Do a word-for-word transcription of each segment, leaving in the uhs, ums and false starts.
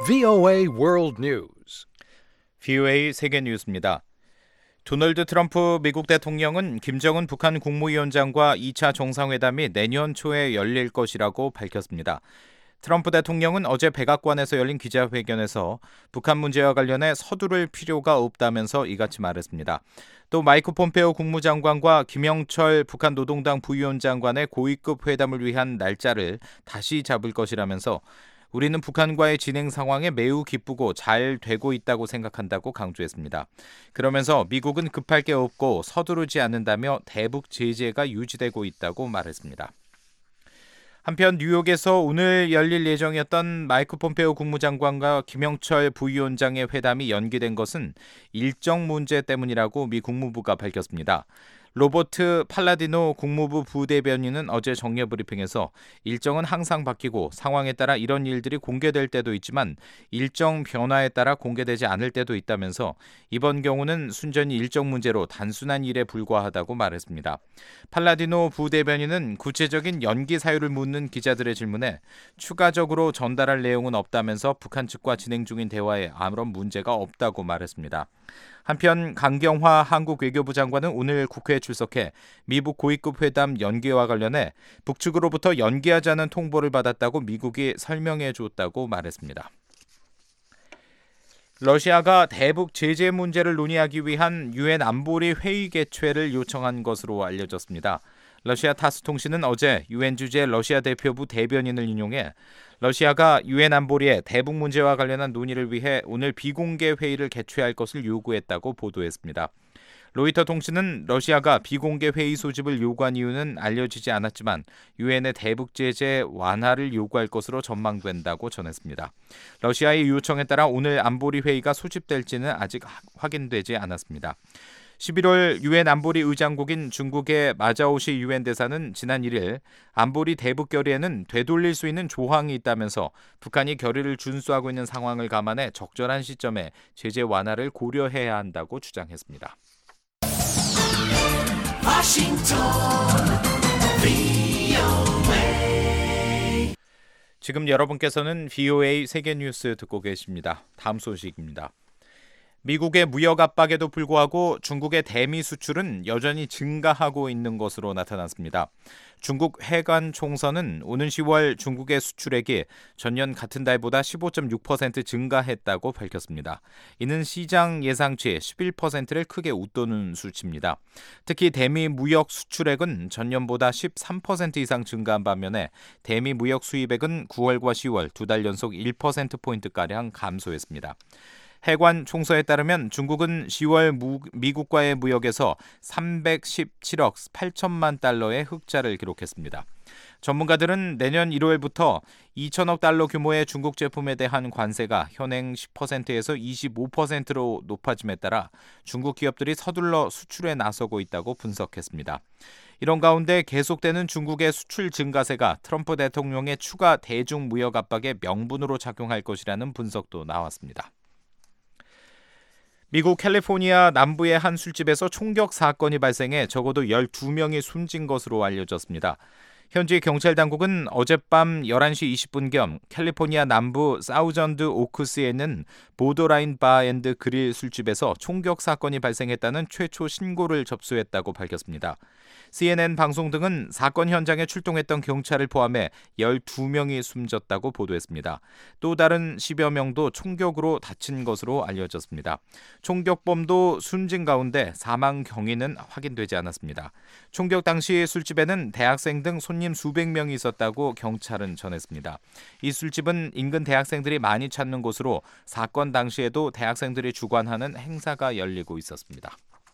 브이오에이 World News. 브이오에이 세계 뉴스입니다. 도널드 트럼프 미국 대통령은 김정은 북한 국무위원장과 이 차 정상회담이 내년 초에 열릴 것이라고 밝혔습니다. 트럼프 대통령은 어제 백악관에서 열린 기자회견에서 북한 문제와 관련해 서두를 필요가 없다면서 이같이 말했습니다. 또 마이크 폼페오 국무장관과 김영철 북한 노동당 부위원장 간의 고위급 회담을 위한 날짜를 다시 잡을 것이라면서 우리는 북한과의 진행 상황에 매우 기쁘고 잘 되고 있다고 생각한다고 강조했습니다. 그러면서 미국은 급할 게 없고 서두르지 않는다며 대북 제재가 유지되고 있다고 말했습니다. 한편 뉴욕에서 오늘 열릴 예정이었던 마이크 폼페오 국무장관과 김영철 부위원장의 회담이 연기된 것은 일정 문제 때문이라고 미 국무부가 밝혔습니다. 로버트 팔라디노 국무부 부대변인은 어제 정례 브리핑에서 일정은 항상 바뀌고 상황에 따라 이런 일들이 공개될 때도 있지만 일정 변화에 따라 공개되지 않을 때도 있다면서 이번 경우는 순전히 일정 문제로 단순한 일에 불과하다고 말했습니다. 팔라디노 부대변인은 구체적인 연기 사유를 묻는 기자들의 질문에 추가적으로 전달할 내용은 없다면서 북한 측과 진행 중인 대화에 아무런 문제가 없다고 말했습니다. 한편 강경화 한국 외교부 장관은 오늘 국회에 출석해 미북 고위급 회담 연기와 관련해 북측으로부터 연기하자는 통보를 받았다고 미국이 설명해 줬다고 말했습니다. 러시아가 대북 제재 문제를 논의하기 위한 유엔 안보리 회의 개최를 요청한 것으로 알려졌습니다. 러시아 타스 통신은 어제 유엔 주재 러시아 대표부 대변인을 인용해 러시아가 유엔 안보리의 대북 문제와 관련한 논의를 위해 오늘 비공개 회의를 개최할 것을 요구했다고 보도했습니다. 로이터 통신은 러시아가 비공개 회의 소집을 요구한 이유는 알려지지 않았지만 유엔의 대북 제재 완화를 요구할 것으로 전망된다고 전했습니다. 러시아의 요청에 따라 오늘 안보리 회의가 소집될지는 아직 확인되지 않았습니다. 십일월 유엔 안보리 의장국인 중국의 마자오시 유엔 대사는 지난 일 일 안보리 대북 결의에는 되돌릴 수 있는 조항이 있다면서 북한이 결의를 준수하고 있는 상황을 감안해 적절한 시점에 제재 완화를 고려해야 한다고 주장했습니다. 워싱턴 브이오에이. 지금 여러분께서는 브이오에이 세계 뉴스 듣고 계십니다. 다음 소식입니다. 미국의 무역 압박에도 불구하고 중국의 대미 수출은 여전히 증가하고 있는 것으로 나타났습니다. 중국 해관 총선은 오는 시월 중국의 수출액이 전년 같은 달보다 십오 점 육 퍼센트 증가했다고 밝혔습니다. 이는 시장 예상치 십일 퍼센트를 크게 웃도는 수치입니다. 특히 대미 무역 수출액은 전년보다 십삼 퍼센트 이상 증가한 반면에 대미 무역 수입액은 구월과 시월 두 달 연속 일 퍼센트포인트가량 감소했습니다. 해관 총서에 따르면 중국은 시월 무, 미국과의 무역에서 삼백십칠억 팔천만 달러의 흑자를 기록했습니다. 전문가들은 내년 일월부터 이천억 달러 규모의 중국 제품에 대한 관세가 현행 십 퍼센트에서 이십오 퍼센트로 높아짐에 따라 중국 기업들이 서둘러 수출에 나서고 있다고 분석했습니다. 이런 가운데 계속되는 중국의 수출 증가세가 트럼프 대통령의 추가 대중 무역 압박의 명분으로 작용할 것이라는 분석도 나왔습니다. 미국 캘리포니아 남부의 한 술집에서 총격 사건이 발생해 적어도 열두 명이 숨진 것으로 알려졌습니다. 현지 경찰 당국은 어젯밤 열한 시 이십 분경 캘리포니아 남부 사우전드 오크스에 있는 보더라인 바 앤드 그릴 술집에서 총격 사건이 발생했다는 최초 신고를 접수했다고 밝혔습니다. 씨엔엔 방송 등은 사건 현장에 출동했던 경찰을 포함해 열두 명이 숨졌다고 보도했습니다. 또 다른 십여 명도 총격으로 다친 것으로 알려졌습니다. 총격범도 숨진 가운데 사망 경위는 확인되지 않았습니다. 총격 당시 술집에는 대학생 등 손님 수백 명이 있었다고 경찰은 전했습니다. 이 술집은 인근 대학생들이 많이 찾는 곳으로 사건 당시에도 대학생들이 주관하는 행사가 열리고 있었습니다.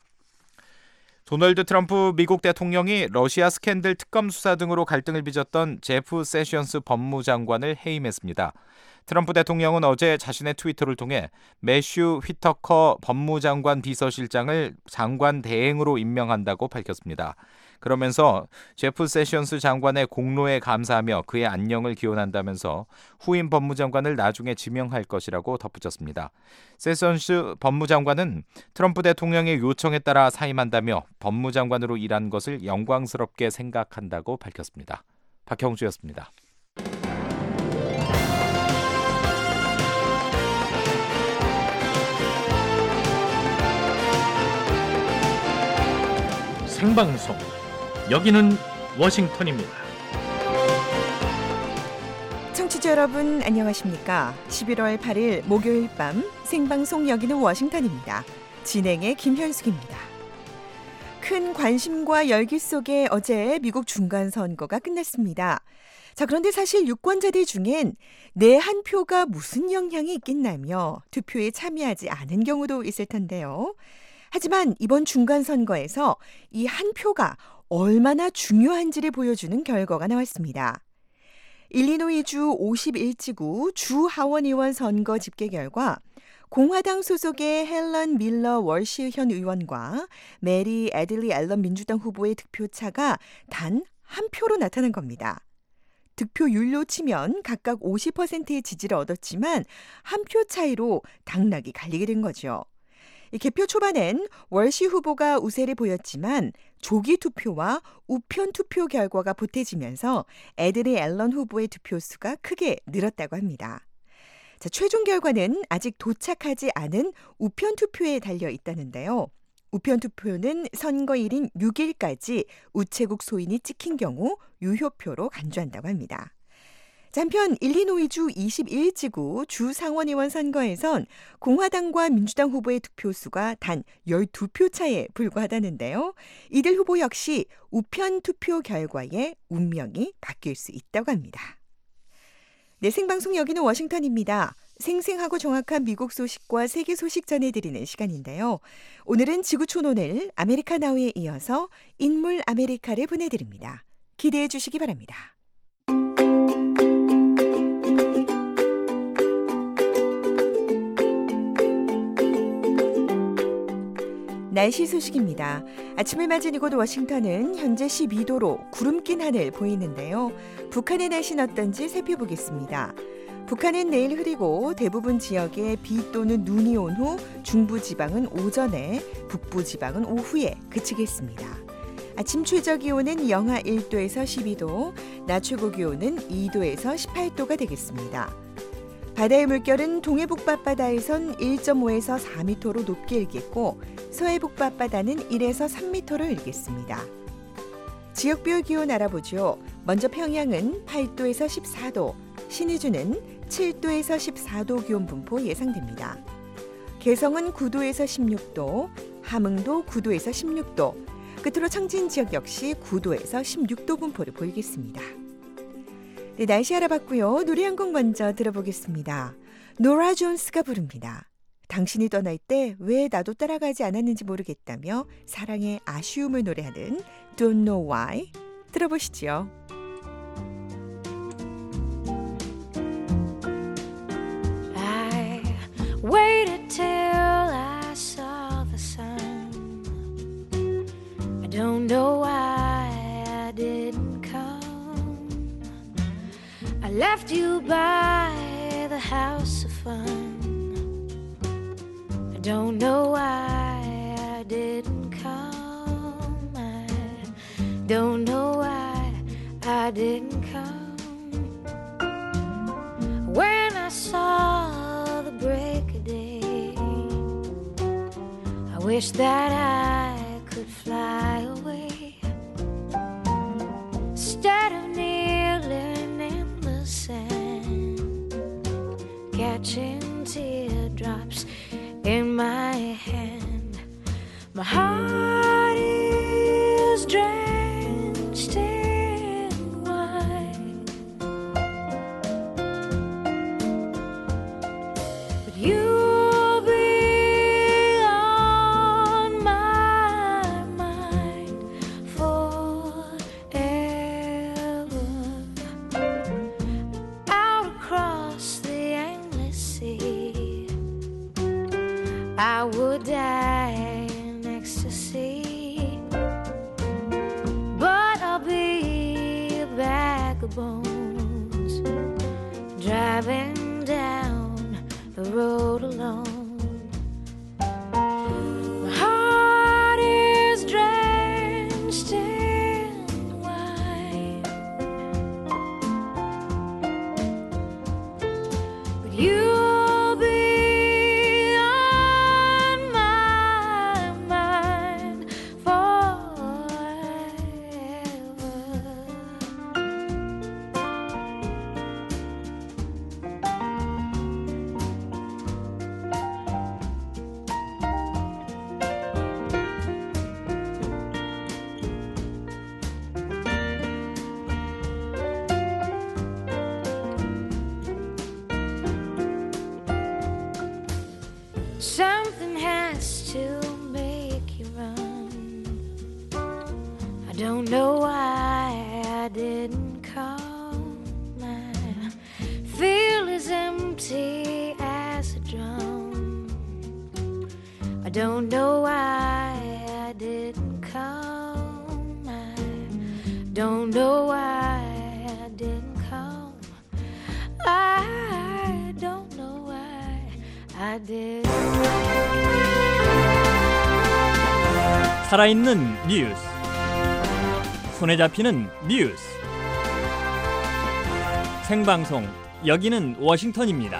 도널드 트럼프 미국 대통령이 러시아 스캔들 특검 수사 등으로 갈등을 빚었던 제프 세션스 법무장관을 해임했습니다. 트럼프 대통령은 어제 자신의 트위터를 통해 매슈 휘터커 법무장관 비서실장을 장관 대행으로 임명한다고 밝혔습니다. 그러면서 제프 세션스 장관의 공로에 감사하며 그의 안녕을 기원한다면서 후임 법무장관을 나중에 지명할 것이라고 덧붙였습니다. 세션스 법무장관은 트럼프 대통령의 요청에 따라 사임한다며 법무장관으로 일한 것을 영광스럽게 생각한다고 밝혔습니다. 박형주였습니다. 생방송, 여기는 워싱턴입니다. 청취자 여러분 안녕하십니까? 십일월 팔일 목요일 밤 생방송 여기는 워싱턴입니다. 진행의 김현숙입니다. 큰 관심과 열기 속에 어제 미국 중간선거가 끝났습니다. 자, 그런데 사실 유권자들 중엔 내 한 표가 무슨 영향이 있겠냐며 투표에 참여하지 않은 경우도 있을 텐데요. 하지만 이번 중간선거에서 이 한 표가 얼마나 중요한지를 보여주는 결과가 나왔습니다. 일리노이주 오십일 지구 주 하원의원 선거 집계 결과 공화당 소속의 헬런 밀러 월시 현 의원과 메리 애들리 앨런 민주당 후보의 득표차가 단 한 표로 나타난 겁니다. 득표율로 치면 각각 오십 퍼센트의 지지를 얻었지만 한 표 차이로 당락이 갈리게 된 거죠. 개표 초반엔 월시 후보가 우세를 보였지만 조기 투표와 우편 투표 결과가 보태지면서 애들리 앨런 후보의 득표수가 크게 늘었다고 합니다. 자, 최종 결과는 아직 도착하지 않은 우편 투표에 달려 있다는데요. 우편 투표는 선거일인 육 일까지 우체국 소인이 찍힌 경우 유효표로 간주한다고 합니다. 자, 한편 일리노이주 이십일 지구 주 상원의원 선거에선 공화당과 민주당 후보의 득표수가 단 열두 표 차이에 불과하다는데요. 이들 후보 역시 우편 투표 결과에 운명이 바뀔 수 있다고 합니다. 네, 생방송 여기는 워싱턴입니다. 생생하고 정확한 미국 소식과 세계 소식 전해드리는 시간인데요. 오늘은 지구촌오늘 아메리카 나우에 이어서 인물 아메리카를 보내드립니다. 기대해 주시기 바랍니다. 날씨 소식입니다. 아침을 맞은 이곳 워싱턴은 현재 십이 도로 구름 낀 하늘 보이는데요. 북한의 날씨는 어떤지 살펴보겠습니다. 북한은 내일 흐리고 대부분 지역에 비 또는 눈이 온 후 중부지방은 오전에, 북부지방은 오후에 그치겠습니다. 아침 최저기온은 영하 일 도에서 십이 도, 낮 최고기온은 이 도에서 십팔 도가 되겠습니다. 바다의 물결은 동해북바바다에선 일 점 오에서 사 미터로 높게 일겠고 서해북바바다는 일에서 삼 미터로 일겠습니다. 지역별 기온 알아보죠. 먼저 평양은 팔 도에서 십사 도, 신의주는 칠 도에서 십사 도 기온 분포 예상됩니다. 개성은 구 도에서 십육 도, 함흥도 구 도에서 십육 도, 끝으로 청진 지역 역시 구 도에서 십육 도 분포를 보이겠습니다. 네, 날씨 알아봤고요. 노래 한 곡 먼저 들어보겠습니다. 노라 존스가 부릅니다. 당신이 떠날 때 왜 나도 따라가지 않았는지 모르겠다며 사랑의 아쉬움을 노래하는 Don't Know Why 들어보시죠. I waited till I saw the sun. I don't know why I didn't come. I left you by the house of fun. I don't know why I didn't come. I don't know why I didn't come. When I saw the break of day, I wish that I could fly away instead of kneeling in the sand, catching teardrops in my hand. My heart is drenched in wine, but you'll be on my mind forever. Out across the endless sea, I would die in ecstasy, but I'll be a bag of bones driving down the road alone. My heart is drenched in wine, but you'll be on my mind forever. something has to make you run. I don't know why I didn't call. My feel as empty as a drum. I don't know why I didn't call. I don't know why I didn't call. I don't know why I did. 살아있는 뉴스, 손에 잡히는 뉴스, 생방송, 여기는 워싱턴입니다.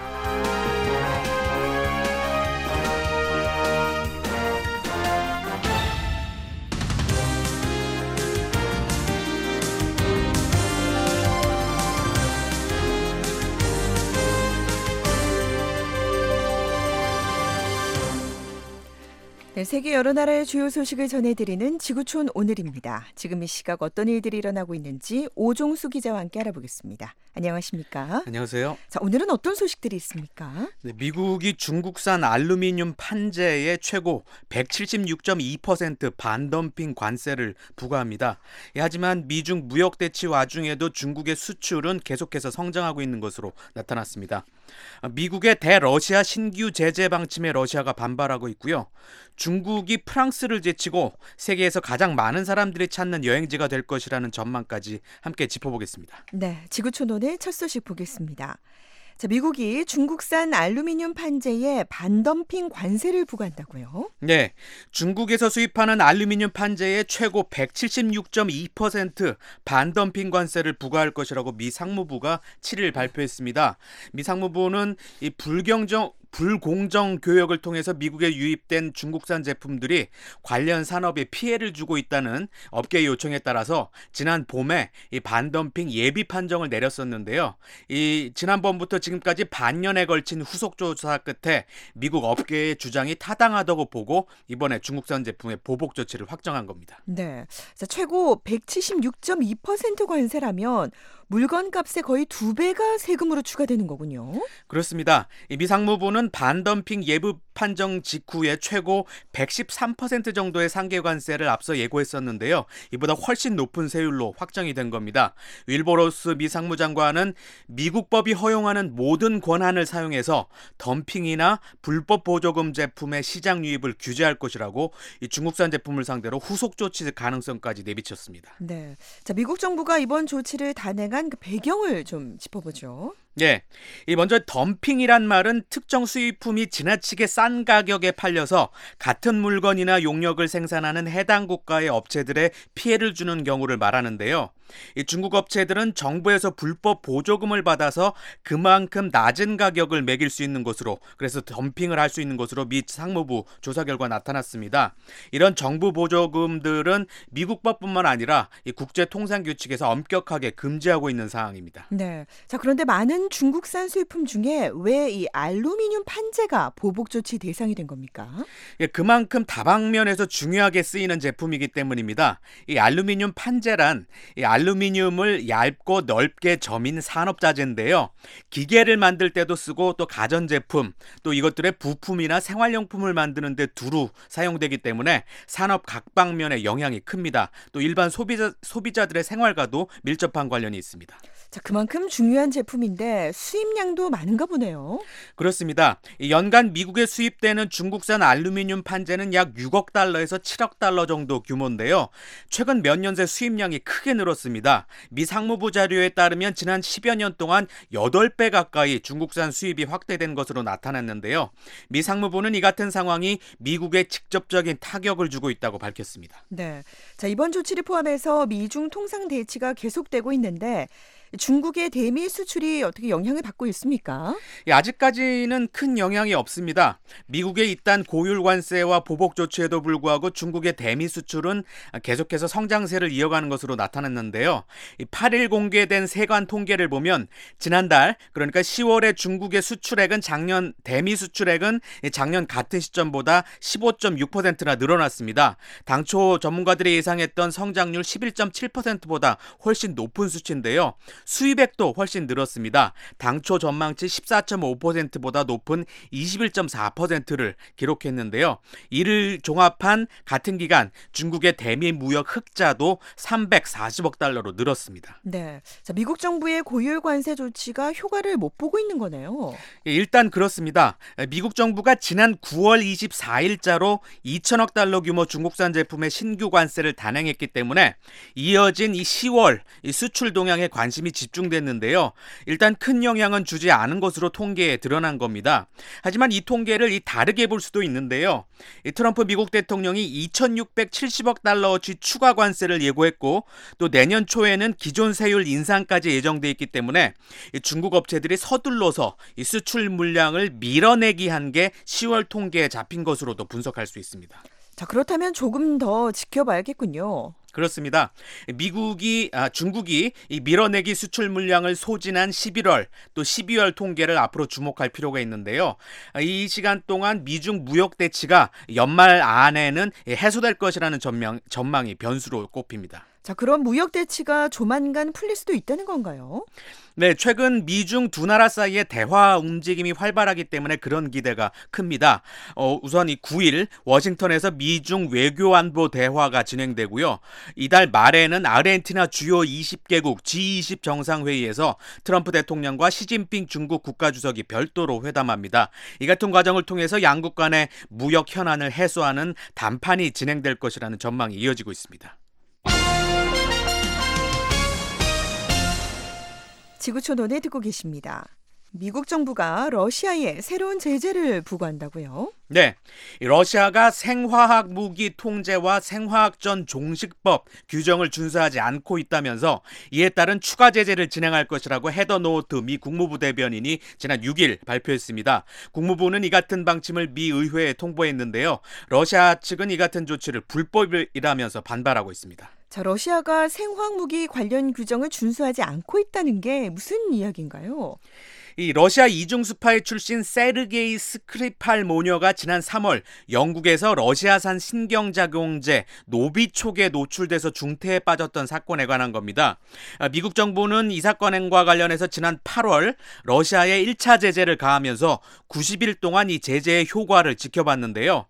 네, 세계 여러 나라의 주요 소식을 전해드리는 지구촌 오늘입니다. 지금 이 시각 어떤 일들이 일어나고 있는지 오종수 기자와 함께 알아보겠습니다. 안녕하십니까? 안녕하세요. 자, 오늘은 어떤 소식들이 있습니까? 네, 미국이 중국산 알루미늄 판재에 최고 백칠십육 점 이 퍼센트 반덤핑 관세를 부과합니다. 예, 하지만 미중 무역 대치 와중에도 중국의 수출은 계속해서 성장하고 있는 것으로 나타났습니다. 미국의 대러시아 신규 제재 방침에 러시아가 반발하고 있고요. 중국이 프랑스를 제치고 세계에서 가장 많은 사람들이 찾는 여행지가 될 것이라는 전망까지 함께 짚어보겠습니다. 네, 지구촌 오늘 첫 소식 보겠습니다. 자, 미국이 중국산 알루미늄 판재에 반덤핑 관세를 부과한다고요? 네, 중국에서 수입하는 알루미늄 판재에 최고 백칠십육 점 이 퍼센트 반덤핑 관세를 부과할 것이라고 미 상무부가 칠 일 발표했습니다. 미 상무부는 이 불경정 불공정 교역을 통해서 미국에 유입된 중국산 제품들이 관련 산업에 피해를 주고 있다는 업계의 요청에 따라서 지난 봄에 이 반덤핑 예비 판정을 내렸었는데요. 이 지난번부터 지금까지 반년에 걸친 후속 조사 끝에 미국 업계의 주장이 타당하다고 보고 이번에 중국산 제품의 보복 조치를 확정한 겁니다. 네, 자, 최고 백칠십육 점 이 퍼센트 관세라면 물건 값의 거의 두 배가 세금으로 추가되는 거군요. 그렇습니다. 미 상무부는 반덤핑 예비 판정 직후에 최고 백십삼 퍼센트 정도의 상계 관세를 앞서 예고했었는데요. 이보다 훨씬 높은 세율로 확정이 된 겁니다. 윌버로스 미 상무장관은 미국 법이 허용하는 모든 권한을 사용해서 덤핑이나 불법 보조금 제품의 시장 유입을 규제할 것이라고 이 중국산 제품을 상대로 후속 조치 가능성까지 내비쳤습니다. 네, 자, 미국 정부가 이번 조치를 단행한 그 배경을 좀 짚어보죠. 예, 이 먼저 덤핑이란 말은 특정 수입품이 지나치게 싼 가격에 팔려서 같은 물건이나 용역을 생산하는 해당 국가의 업체들에 피해를 주는 경우를 말하는데요. 이 중국 업체들은 정부에서 불법 보조금을 받아서 그만큼 낮은 가격을 매길 수 있는 것으로, 그래서 덤핑을 할 수 있는 것으로 미 상무부 조사 결과 나타났습니다. 이런 정부 보조금들은 미국법뿐만 아니라 이 국제통상규칙에서 엄격하게 금지하고 있는 사항입니다. 네, 자, 그런데 많은 중국산 수입품 중에 왜 이 알루미늄 판재가 보복 조치 대상이 된 겁니까? 예, 그만큼 다방면에서 중요하게 쓰이는 제품이기 때문입니다. 이 알루미늄 판재란 이 알루미늄을 얇고 넓게 점인 산업자재인데요. 기계를 만들 때도 쓰고 또 가전제품, 또 이것들의 부품이나 생활용품을 만드는 데 두루 사용되기 때문에 산업 각 방면에 영향이 큽니다. 또 일반 소비자, 소비자들의 생활과도 밀접한 관련이 있습니다. 자, 그만큼 중요한 제품인데 수입량도 많은가 보네요. 그렇습니다. 연간 미국에 수입되는 중국산 알루미늄 판재는 약 육억 달러에서 칠억 달러 정도 규모인데요. 최근 몇 년 새 수입량이 크게 늘었습니다. 미 상무부 자료에 따르면 지난 십여 년 동안 여덟 배 가까이 중국산 수입이 확대된 것으로 나타났는데요. 미 상무부는 이 같은 상황이 미국에 직접적인 타격을 주고 있다고 밝혔습니다. 네, 자, 이번 조치를 포함해서 미중 통상 대치가 계속되고 있는데 중국의 대미 수출이 어떻게 영향을 받고 있습니까? 예, 아직까지는 큰 영향이 없습니다. 미국의 잇단 고율 관세와 보복 조치에도 불구하고 중국의 대미 수출은 계속해서 성장세를 이어가는 것으로 나타났는데요. 팔 일 공개된 세관 통계를 보면 지난달, 그러니까 시월에 중국의 수출액은 작년 대미 수출액은 작년 같은 시점보다 십오 점 육 퍼센트나 늘어났습니다. 당초 전문가들이 예상했던 성장률 십일 점 칠 퍼센트보다 훨씬 높은 수치인데요. 수입액도 훨씬 늘었습니다. 당초 전망치 십사 점 오 퍼센트보다 높은 이십일 점 사 퍼센트를 기록했는데요. 이를 종합한 같은 기간 중국의 대미 무역 흑자도 삼백사십억 달러로 늘었습니다. 네. 자, 미국 정부의 고율 관세 조치가 효과를 못 보고 있는 거네요. 일단 그렇습니다. 미국 정부가 지난 구월 이십사일자로 이천억 달러 규모 중국산 제품의 신규 관세를 단행했기 때문에 이어진 이 시월 이 수출 동향에 관심이 집중됐는데요. 일단 큰 영향은 주지 않은 것으로 통계에 드러난 겁니다. 하지만 이 통계를 이 다르게 볼 수도 있는데요. 이 트럼프 미국 대통령이 이천육백칠십억 달러어치 추가 관세를 예고했고 또 내년 초에는 기존 세율 인상까지 예정돼 있기 때문에 이 중국 업체들이 서둘러서 이 수출 물량을 밀어내기 한 게 시월 통계에 잡힌 것으로도 분석할 수 있습니다. 자, 그렇다면 조금 더 지켜봐야겠군요. 그렇습니다. 미국이 아, 중국이 이 밀어내기 수출 물량을 소진한 십일월 또 십이월 통계를 앞으로 주목할 필요가 있는데요. 이 시간 동안 미중 무역 대치가 연말 안에는 해소될 것이라는 전망, 전망이 변수로 꼽힙니다. 자, 그럼 무역 대치가 조만간 풀릴 수도 있다는 건가요? 네, 최근 미중 두 나라 사이의 대화 움직임이 활발하기 때문에 그런 기대가 큽니다. 어, 우선 이 구일 워싱턴에서 미중 외교안보 대화가 진행되고요. 이달 말에는 아르헨티나 주요 이십 개국 지 이십 정상회의에서 트럼프 대통령과 시진핑 중국 국가주석이 별도로 회담합니다. 이 같은 과정을 통해서 양국 간의 무역 현안을 해소하는 담판이 진행될 것이라는 전망이 이어지고 있습니다. 지구촌논에 듣고 계십니다. 미국 정부가 러시아에 새로운 제재를 부과한다고요? 네, 러시아가 생화학 무기 통제와 생화학전 종식법 규정을 준수하지 않고 있다면서 이에 따른 추가 제재를 진행할 것이라고 헤더 노트 미 국무부 대변인이 지난 육일 발표했습니다. 국무부는 이 같은 방침을 미 의회에 통보했는데요. 러시아 측은 이 같은 조치를 불법이라면서 반발하고 있습니다. 자, 러시아가 생화학 무기 관련 규정을 준수하지 않고 있다는 게 무슨 이야기인가요? 이 러시아 이중 스파이 출신 세르게이 스크리팔 모녀가 지난 삼월 영국에서 러시아산 신경작용제 노비촉에 노출돼서 중태에 빠졌던 사건에 관한 겁니다. 미국 정부는 이 사건과 관련해서 지난 팔월 러시아에 일 차 제재를 가하면서 구십일 동안 이 제재의 효과를 지켜봤는데요.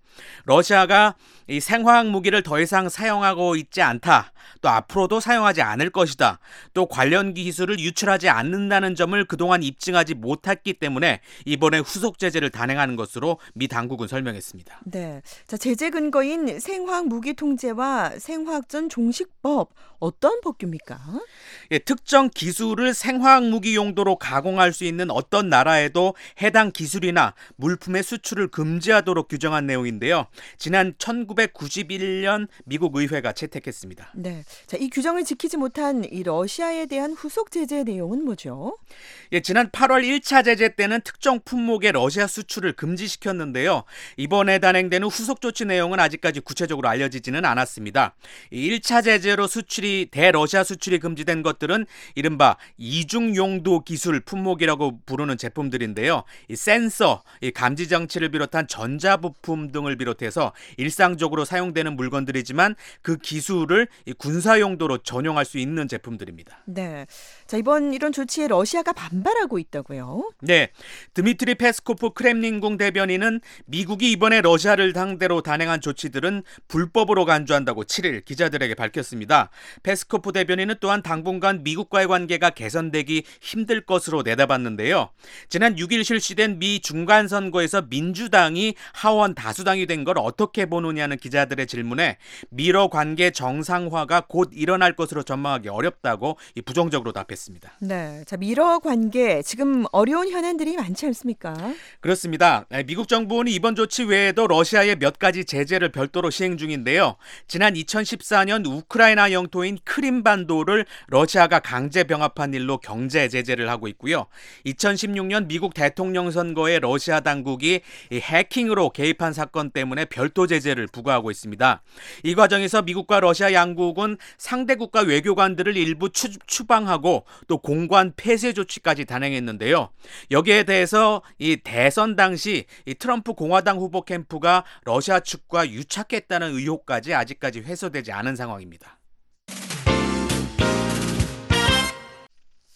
러시아가 이 생화학 무기를 더 이상 사용하고 있지 않다. 또 앞으로도 사용하지 않을 것이다. 또 관련 기술을 유출하지 않는다는 점을 그동안 입증하지 못했기 때문에 이번에 후속 제재를 단행하는 것으로 미 당국은 설명했습니다. 네, 자, 제재 근거인 생화학 무기 통제와 생화학전 종식법 어떤 법규입니까? 예, 특정 기술을 생화학 무기 용도로 가공할 수 있는 어떤 나라에도 해당 기술이나 물품의 수출을 금지하도록 규정한 내용인데요. 지난 천구백구십일 년 미국 의회가 채택했습니다. 네, 자, 이 규정을 지키지 못한 이 러시아에 대한 후속 제재 내용은 뭐죠? 예, 지난 팔월 일 차 제재 때는 특정 품목의 러시아 수출을 금지시켰는데요. 이번에 단행되는 후속 조치 내용은 아직까지 구체적으로 알려지지는 않았습니다. 일 차 제재로 수출이 대러시아 수출이 금지된 것들은 이른바 이중 용도 기술 품목이라고 부르는 제품들인데요. 이 센서, 이 감지 장치를 비롯한 전자부품 등을 비롯해서 일상적으로 사용되는 물건들이지만 그 기술을 이 군사 용도로 전용할 수 있는 제품들입니다. 네, 자, 이번 이런 조치에 러시아가 반발하고 있다고요? 네, 드미트리 페스코프 크렘린궁 대변인은 미국이 이번에 러시아를 상대로 단행한 조치들은 불법으로 간주한다고 칠일 기자들에게 밝혔습니다. 페스코프 대변인은 또한 당분간 미국과의 관계가 개선되기 힘들 것으로 내다봤는데요. 지난 육일 실시된 미 중간선거에서 민주당이 하원 다수당이 된 걸 어떻게 보느냐는 기자들의 질문에 미러 관계 정상화가 곧 일어날 것으로 전망하기 어렵다고 부정적으로 답했습니다. 네, 자, 미러 관계 지금 어려운 현안들이 많지 않습니까? 그렇습니다. 미국 정부는 이번 조치 외에도 러시아에 몇 가지 제재를 별도로 시행 중인데요. 지난 이천십사 년 우크라이나 영토인 크림반도를 러시아가 강제 병합한 일로 경제 제재를 하고 있고요. 이천십육 년 미국 대통령 선거에 러시아 당국이 해킹으로 개입한 사건 때문에 별도 제재를 부과하고 있습니다. 이 과정에서 미국과 러시아 양국은 상대 국가 외교관들을 일부 추, 추방하고 또 공관 폐쇄 조치까지 단행했는데요. 여기에 대해서 이 대선 당시 이 트럼프 공화당 후보 캠프가 러시아 측과 유착했다는 의혹까지 아직까지 해소되지 않은 상황입니다.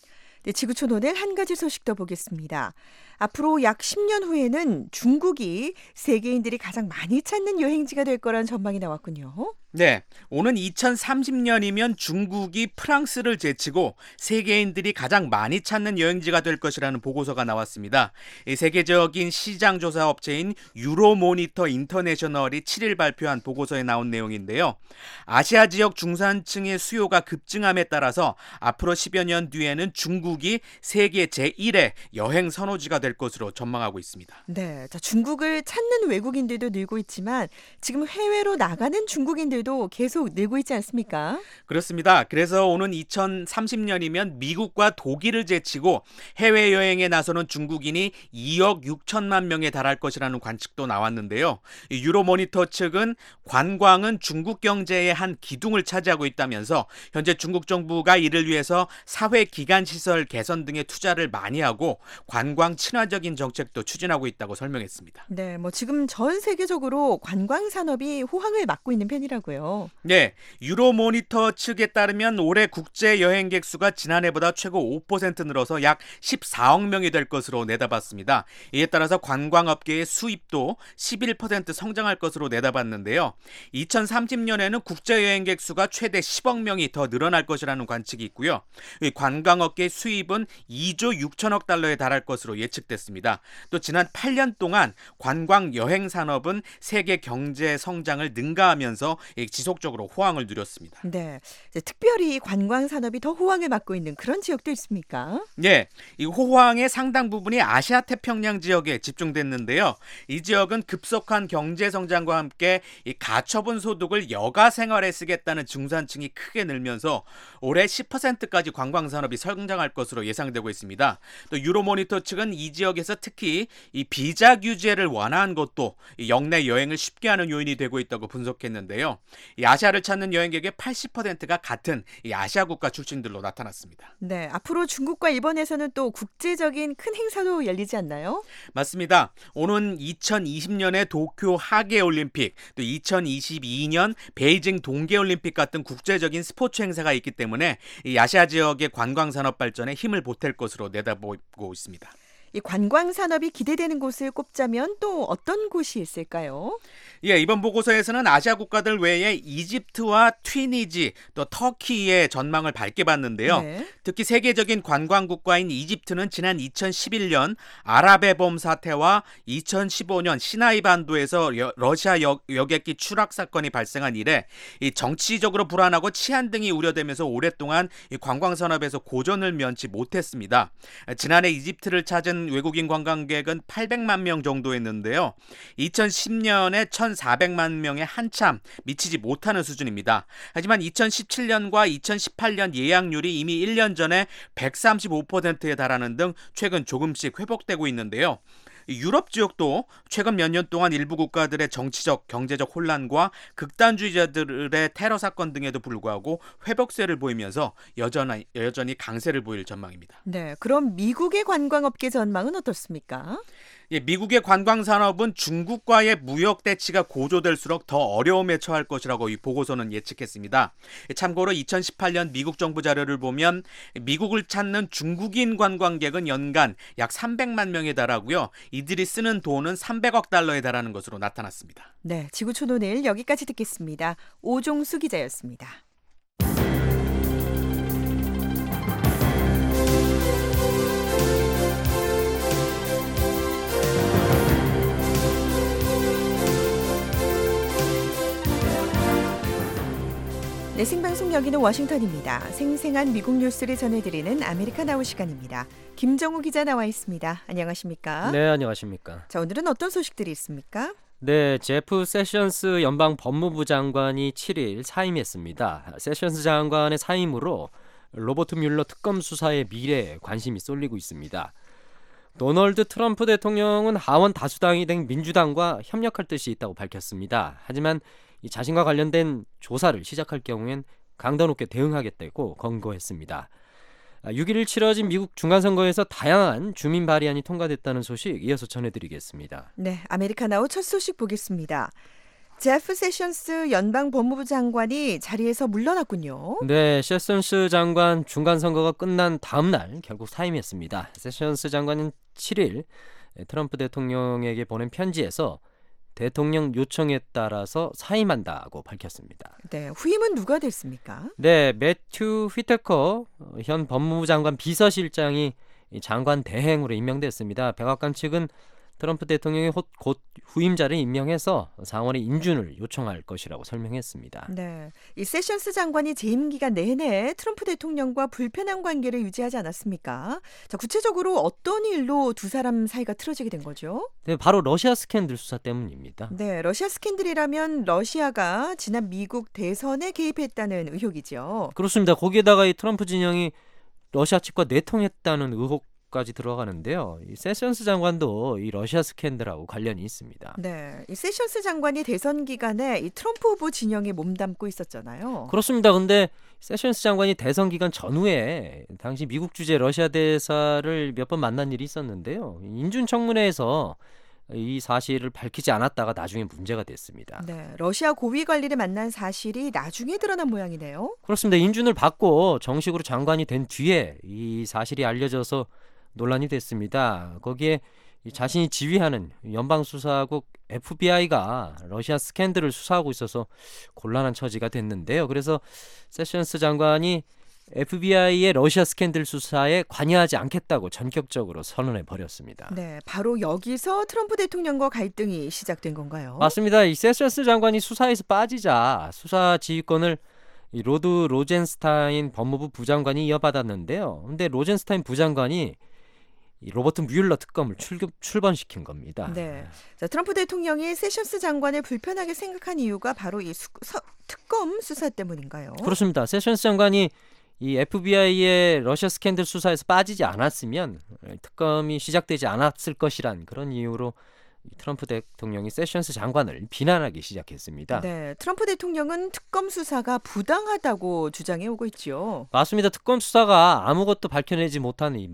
네, 지구촌 오늘 한 가지 소식 더 보겠습니다. 앞으로 약 십 년 후에는 중국이 세계인들이 가장 많이 찾는 여행지가 될 거란 전망이 나왔군요. 네, 오는 이천삼십 년이면 중국이 프랑스를 제치고 세계인들이 가장 많이 찾는 여행지가 될 것이라는 보고서가 나왔습니다. 이 세계적인 시장 조사 업체인 유로모니터 인터내셔널이 칠 일 발표한 보고서에 나온 내용인데요. 아시아 지역 중산층의 수요가 급증함에 따라서 앞으로 십여 년 뒤에는 중국이 세계 제일의 여행 선호지가 될 것으로 전망하고 있습니다. 네, 자, 중국을 찾는 외국인들도 늘고 있지만 지금 해외로 나가는 중국인들도 계속 늘고 있지 않습니까? 그렇습니다. 그래서 오는 이천삼십 년이면 미국과 독일을 제치고 해외여행에 나서는 중국인이 이억 육천만 명에 달할 것이라는 관측도 나왔는데요. 유로모니터 측은 관광은 중국 경제의 한 기둥을 차지하고 있다면서 현재 중국 정부가 이를 위해서 사회기관시설 개선 등의 투자를 많이 하고 관광 친화적인 정책도 추진하고 있다고 설명했습니다. 네, 뭐 지금 전 세계적으로 관광 산업이 호황을 맞고 있는 편이라고요. 네, 유로모니터 측에 따르면 올해 국제 여행객 수가 지난해보다 최고 오 퍼센트 늘어서 약 십사억 명이 될 것으로 내다봤습니다. 이에 따라서 관광업계의 수입도 십일 퍼센트 성장할 것으로 내다봤는데요. 이천삼십 년에는 국제 여행객 수가 최대 십억 명이 더 늘어날 것이라는 관측이 있고요. 이 관광업계의 수입은 이조 육천억 달러에 달할 것으로 예측됐습니다. 또 지난 팔 년 동안 관광 여행 산업은 세계 경제 성장을 능가하면서 지속적으로 호황을 누렸습니다. 네, 이제 특별히 관광 산업이 더 호황을 맞고 있는 그런 지역도 있습니까? 네, 이 호황의 상당 부분이 아시아 태평양 지역에 집중됐는데요. 이 지역은 급속한 경제 성장과 함께 이 가처분 소득을 여가 생활에 쓰겠다는 중산층이 크게 늘면서 올해 십 퍼센트까지 관광 산업이 성장할 것으로 예상되고 있습니다. 또 유로모니터 측은 이 지역에서 특히 이 비자 규제를 완화한 것도 이 역내 여행을 쉽게 하는 요인이 되고 있다고 분석했는데요. 이 아시아를 찾는 여행객의 팔십 퍼센트가 같은 이 아시아 국가 출신들로 나타났습니다. 네, 앞으로 중국과 일본에서는 또 국제적인 큰 행사도 열리지 않나요? 맞습니다. 오는 이천이십 년에 도쿄 하계올림픽, 또 이천이십이 년 베이징 동계올림픽 같은 국제적인 스포츠 행사가 있기 때문에 이 아시아 지역의 관광산업 발전에 힘을 보탤 것으로 내다보고 있습니다. 이 관광 산업이 기대되는 곳을 꼽자면 또 어떤 곳이 있을까요? 예, 이번 보고서에서는 아시아 국가들 외에 이집트와 튀니지 또 터키의 전망을 밝게 봤는데요. 네. 특히 세계적인 관광 국가인 이집트는 지난 이천십일 년 아랍해범 사태와 이천십오 년 시나이 반도에서 여, 러시아 여, 여객기 추락 사건이 발생한 이래 이 정치적으로 불안하고 치안 등이 우려되면서 오랫동안 이 관광 산업에서 고전을 면치 못했습니다. 지난해 이집트를 찾은 외국인 관광객은 팔백만 명 정도였는데요. 이천십 년에 천사백만 명에 한참 미치지 못하는 수준입니다. 하지만 이천십칠 년과 이천십팔 년 예약률이 이미 일 년 전에 백삼십오 퍼센트에 달하는 등 최근 조금씩 회복되고 있는데요. 유럽 지역도 최근 몇 년 동안 일부 국가들의 정치적, 경제적 혼란과 극단주의자들의 테러 사건 등에도 불구하고 회복세를 보이면서 여전히, 여전히 강세를 보일 전망입니다. 네, 그럼 미국의 관광업계 전망은 어떻습니까? 예, 미국의 관광 산업은 중국과의 무역 대치가 고조될수록 더 어려움에 처할 것이라고 이 보고서는 예측했습니다. 참고로 이천십팔 년 미국 정부 자료를 보면 미국을 찾는 중국인 관광객은 연간 약 삼백만 명에 달하고요. 이들이 쓰는 돈은 삼백억 달러에 달하는 것으로 나타났습니다. 네, 지구촌 오늘 여기까지 듣겠습니다. 오종수 기자였습니다. 네, 생방송 여기는 워싱턴입니다. 생생한 미국 뉴스를 전해드리는 아메리카나우 시간입니다. 김정우 기자 나와 있습니다. 안녕하십니까? 네, 안녕하십니까? 자, 오늘은 어떤 소식들이 있습니까? 네, 제프 세션스 연방 법무부 장관이 칠 일 사임했습니다. 세션스 장관의 사임으로 로버트 뮬러 특검 수사의 미래에 관심이 쏠리고 있습니다. 도널드 트럼프 대통령은 하원 다수당이 된 민주당과 협력할 뜻이 있다고 밝혔습니다. 하지만 이 자신과 관련된 조사를 시작할 경우엔 강도 높게 대응하겠다고 권고했습니다. 육 일 치러진 미국 중간선거에서 다양한 주민 발의안이 통과됐다는 소식 이어서 전해드리겠습니다. 네, 아메리카나우 첫 소식 보겠습니다. 제프 세션스 연방 법무부 장관이 자리에서 물러났군요. 네, 세션스 장관 중간 선거가 끝난 다음 날 결국 사임했습니다. 세션스 장관은 칠 일 트럼프 대통령에게 보낸 편지에서 대통령 요청에 따라서 사임한다고 밝혔습니다. 네, 후임은 누가 됐습니까? 네, 매튜 휘테커 현 법무부 장관 비서실장이 장관 대행으로 임명됐습니다. 백악관 측은 트럼프 대통령이 곧 후임자를 임명해서 상원의 인준을 요청할 것이라고 설명했습니다. 네, 이 세션스 장관이 재임 기간 내내 트럼프 대통령과 불편한 관계를 유지하지 않았습니까? 자, 구체적으로 어떤 일로 두 사람 사이가 틀어지게 된 거죠? 네, 바로 러시아 스캔들 수사 때문입니다. 네, 러시아 스캔들이라면 러시아가 지난 미국 대선에 개입했다는 의혹이죠. 그렇습니다. 거기에다가 이 트럼프 진영이 러시아 측과 내통했다는 의혹까지 들어가는데요. 이 세션스 장관도 이 러시아 스캔들하고 관련이 있습니다. 네, 이 세션스 장관이 대선 기간에 이 트럼프 후보 진영에 몸담고 있었잖아요. 그렇습니다. 근데 세션스 장관이 대선 기간 전후에 당시 미국 주재 러시아 대사를 몇 번 만난 일이 있었는데요. 인준청문회에서 이 사실을 밝히지 않았다가 나중에 문제가 됐습니다. 네, 러시아 고위 관리를 만난 사실이 나중에 드러난 모양이네요. 그렇습니다. 인준을 받고 정식으로 장관이 된 뒤에 이 사실이 알려져서 논란이 됐습니다. 거기에 자신이 지휘하는 연방수사국 에프비아이가 러시아 스캔들을 수사하고 있어서 곤란한 처지가 됐는데요. 그래서 세션스 장관이 에프비아이의 러시아 스캔들 수사에 관여하지 않겠다고 전격적으로 선언해 버렸습니다. 네, 바로 여기서 트럼프 대통령과 갈등이 시작된 건가요? 맞습니다. 이 세션스 장관이 수사에서 빠지자 수사 지휘권을 이 로드 로젠스타인 법무부 부장관이 이어받았는데요. 근데 로젠스타인 부장관이 이 로버트 뮬러 특검을 출급, 출범시킨 겁니다. 네, 자, 트럼프 대통령이 세션스 장관을 불편하게 생각한 이유가 바로 이 수, 서, 특검 수사 때문인가요? 그렇습니다. 세션스 장관이 이 에프비아이의 러시아 스캔들 수사에서 빠지지 않았으면 특검이 시작되지 않았을 것이란 그런 이유로 트럼프 대통령이 세션스 장관을 비난하기 시작했습니다. 네, 트럼프 대통령은 특검 수사가 부당하다고 주장해 오고 있죠. 맞습니다. 특검 수사가 아무것도 밝혀내지 못한 이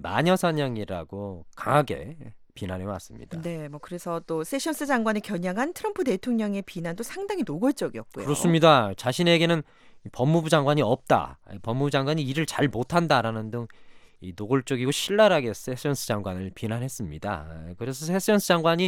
마녀사냥이라고 강하게 비난해 왔습니다. 네, 뭐 그래서 또 세션스 장관을 겨냥한 트럼프 대통령의 비난도 상당히 노골적이었고요. 그렇습니다. 자신에게는 법무부 장관이 없다, 법무부 장관이 일을 잘 못한다라는 등 이 노골적이고 신랄하게 세션스 장관을 비난했습니다. 그래서 세션스 장관이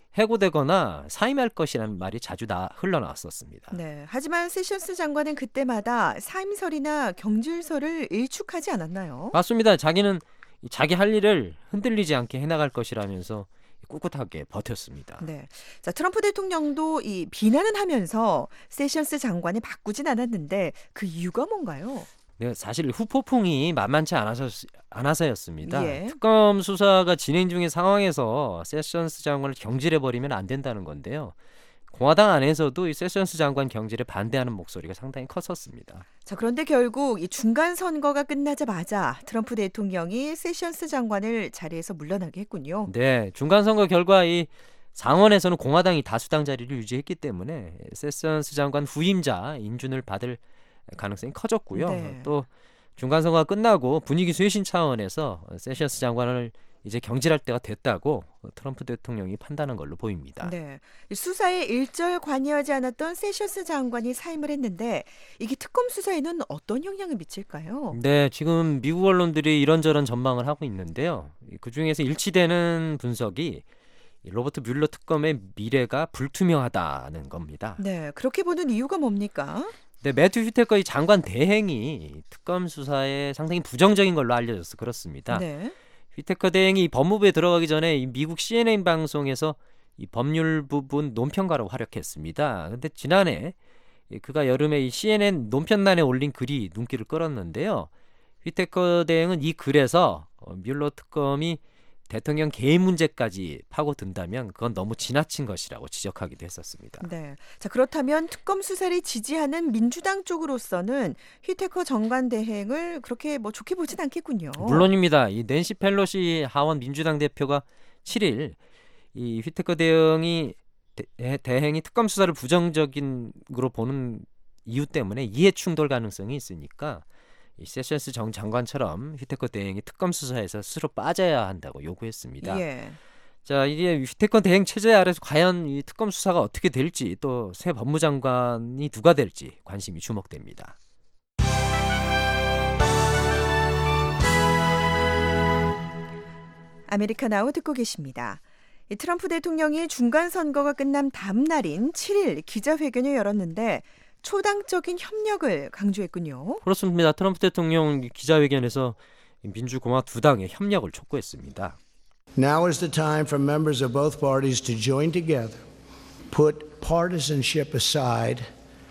해고되거나 사임할 것이라는 말이 자주 나 흘러나왔었습니다. 네, 하지만 세션스 장관은 그때마다 사임설이나 경질설을 일축하지 않았나요? 맞습니다. 자기는 자기 할 일을 흔들리지 않게 해나갈 것이라면서 꿋꿋하게 버텼습니다. 네, 자, 트럼프 대통령도 이 비난은 하면서 세션스 장관을 바꾸진 않았는데 그 이유가 뭔가요? 네, 사실 후폭풍이 만만치 않아서, 않아서였습니다. 예. 특검 수사가 진행 중인 상황에서 세션스 장관을 경질해버리면 안 된다는 건데요. 공화당 안에서도 이 세션스 장관 경질에 반대하는 목소리가 상당히 컸었습니다. 자, 그런데 결국 이 중간 선거가 끝나자마자 트럼프 대통령이 세션스 장관을 자리에서 물러나게 했군요. 네, 중간 선거 결과 이 상원에서는 공화당이 다수당 자리를 유지했기 때문에 세션스 장관 후임자 인준을 받을 가능성이 커졌고요. 네. 또 중간 선거가 끝나고 분위기 쇄신 차원에서 세션스 장관을 이제 경질할 때가 됐다고 트럼프 대통령이 판단한 걸로 보입니다. 네, 수사에 일절 관여하지 않았던 세션스 장관이 사임을 했는데 이게 특검 수사에는 어떤 영향을 미칠까요? 네, 지금 미국 언론들이 이런저런 전망을 하고 있는데요. 그중에서 일치되는 분석이 로버트 뮬러 특검의 미래가 불투명하다는 겁니다. 네, 그렇게 보는 이유가 뭡니까? 네, 매튜 휴테커의 장관 대행이 특검 수사에 상당히 부정적인 걸로 알려져서 그렇습니다. 네. 휘테커 대행이 법무부에 들어가기 전에 이 미국 씨엔엔 방송에서 이 법률 부분 논평가로 활약했습니다. 근데 지난해 그가 여름에 이 씨엔엔 논평란에 올린 글이 눈길을 끌었는데요. 휘테커 대행은 이 글에서 뮬러 특검이 대통령 개인 문제까지 파고든다면 그건 너무 지나친 것이라고 지적하기도 했었습니다. 네. 자, 그렇다면 특검 수사를 지지하는 민주당 쪽으로서는 휘테커 정관 대행을 그렇게 뭐 좋게 보진 않겠군요. 물론입니다. 이 낸시 펠로시 하원 민주당 대표가 칠 일 이 휘테커 대행이 대, 대행이 특검 수사를 부정적인으로 보는 이유 때문에 이해 충돌 가능성이 있으니까 이 세션스 정 장관처럼 휘테커 대행이 특검 수사에서 스스로 빠져야 한다고 요구했습니다. 예. 자, 이게 휴대권 대행 체제 아래서 과연 이 특검 수사가 어떻게 될지 또 새 법무장관이 누가 될지 관심이 주목됩니다. 아메리카나우 듣고 계십니다. 이 트럼프 대통령이 중간 선거가 끝난 다음 날인 칠 일 기자회견을 열었는데 초당적인 협력을 강조했군요. 그렇습니다. 트럼프 대통령 기자회견에서 민주공화 두 당의 협력을 촉구했습니다. Now is the time for members of both parties to join together, put partisanship aside,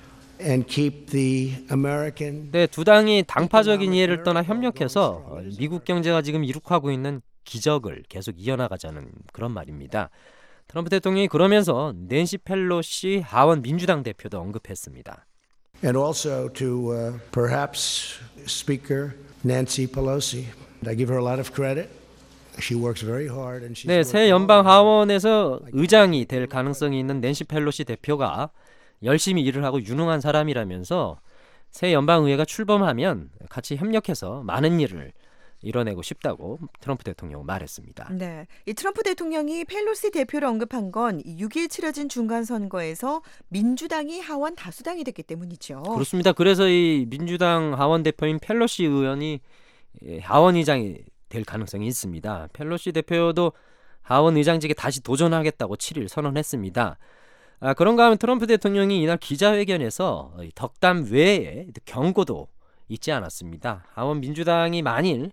and keep the American. 네, 두 당이 당파적인 이해를 떠나 협력해서 미국 경제가 지금 이룩하고 있는 기적을 계속 이어나가자는 그런 말입니다. 트럼프 대통령이 그러면서 낸시 펠로시 하원 민주당 대표도 언급했습니다. And also to uh, perhaps Speaker Nancy Pelosi. I give her a lot of credit. She works very hard and she's 네, 새 연방 하원에서 의장이 될 가능성이 있는 낸시 펠로시 대표가 열심히 일을 하고 유능한 사람이라면서 새 연방 의회가 출범하면 같이 협력해서 많은 일을 이뤄내고 싶다고 트럼프 대통령은 말했습니다. 네, 이 트럼프 대통령이 펠로시 대표를 언급한 건 육 일 치러진 중간 선거에서 민주당이 하원 다수당이 됐기 때문이죠. 그렇습니다. 그래서 이 민주당 하원 대표인 펠로시 의원이 하원 의장이 될 가능성이 있습니다. 펠로시 대표도 하원 의장직에 다시 도전하겠다고 칠 일 선언했습니다. 아, 그런가 하면 트럼프 대통령이 이날 기자회견에서 덕담 외에 경고도 잊지 않았습니다. 하원 민주당이 만일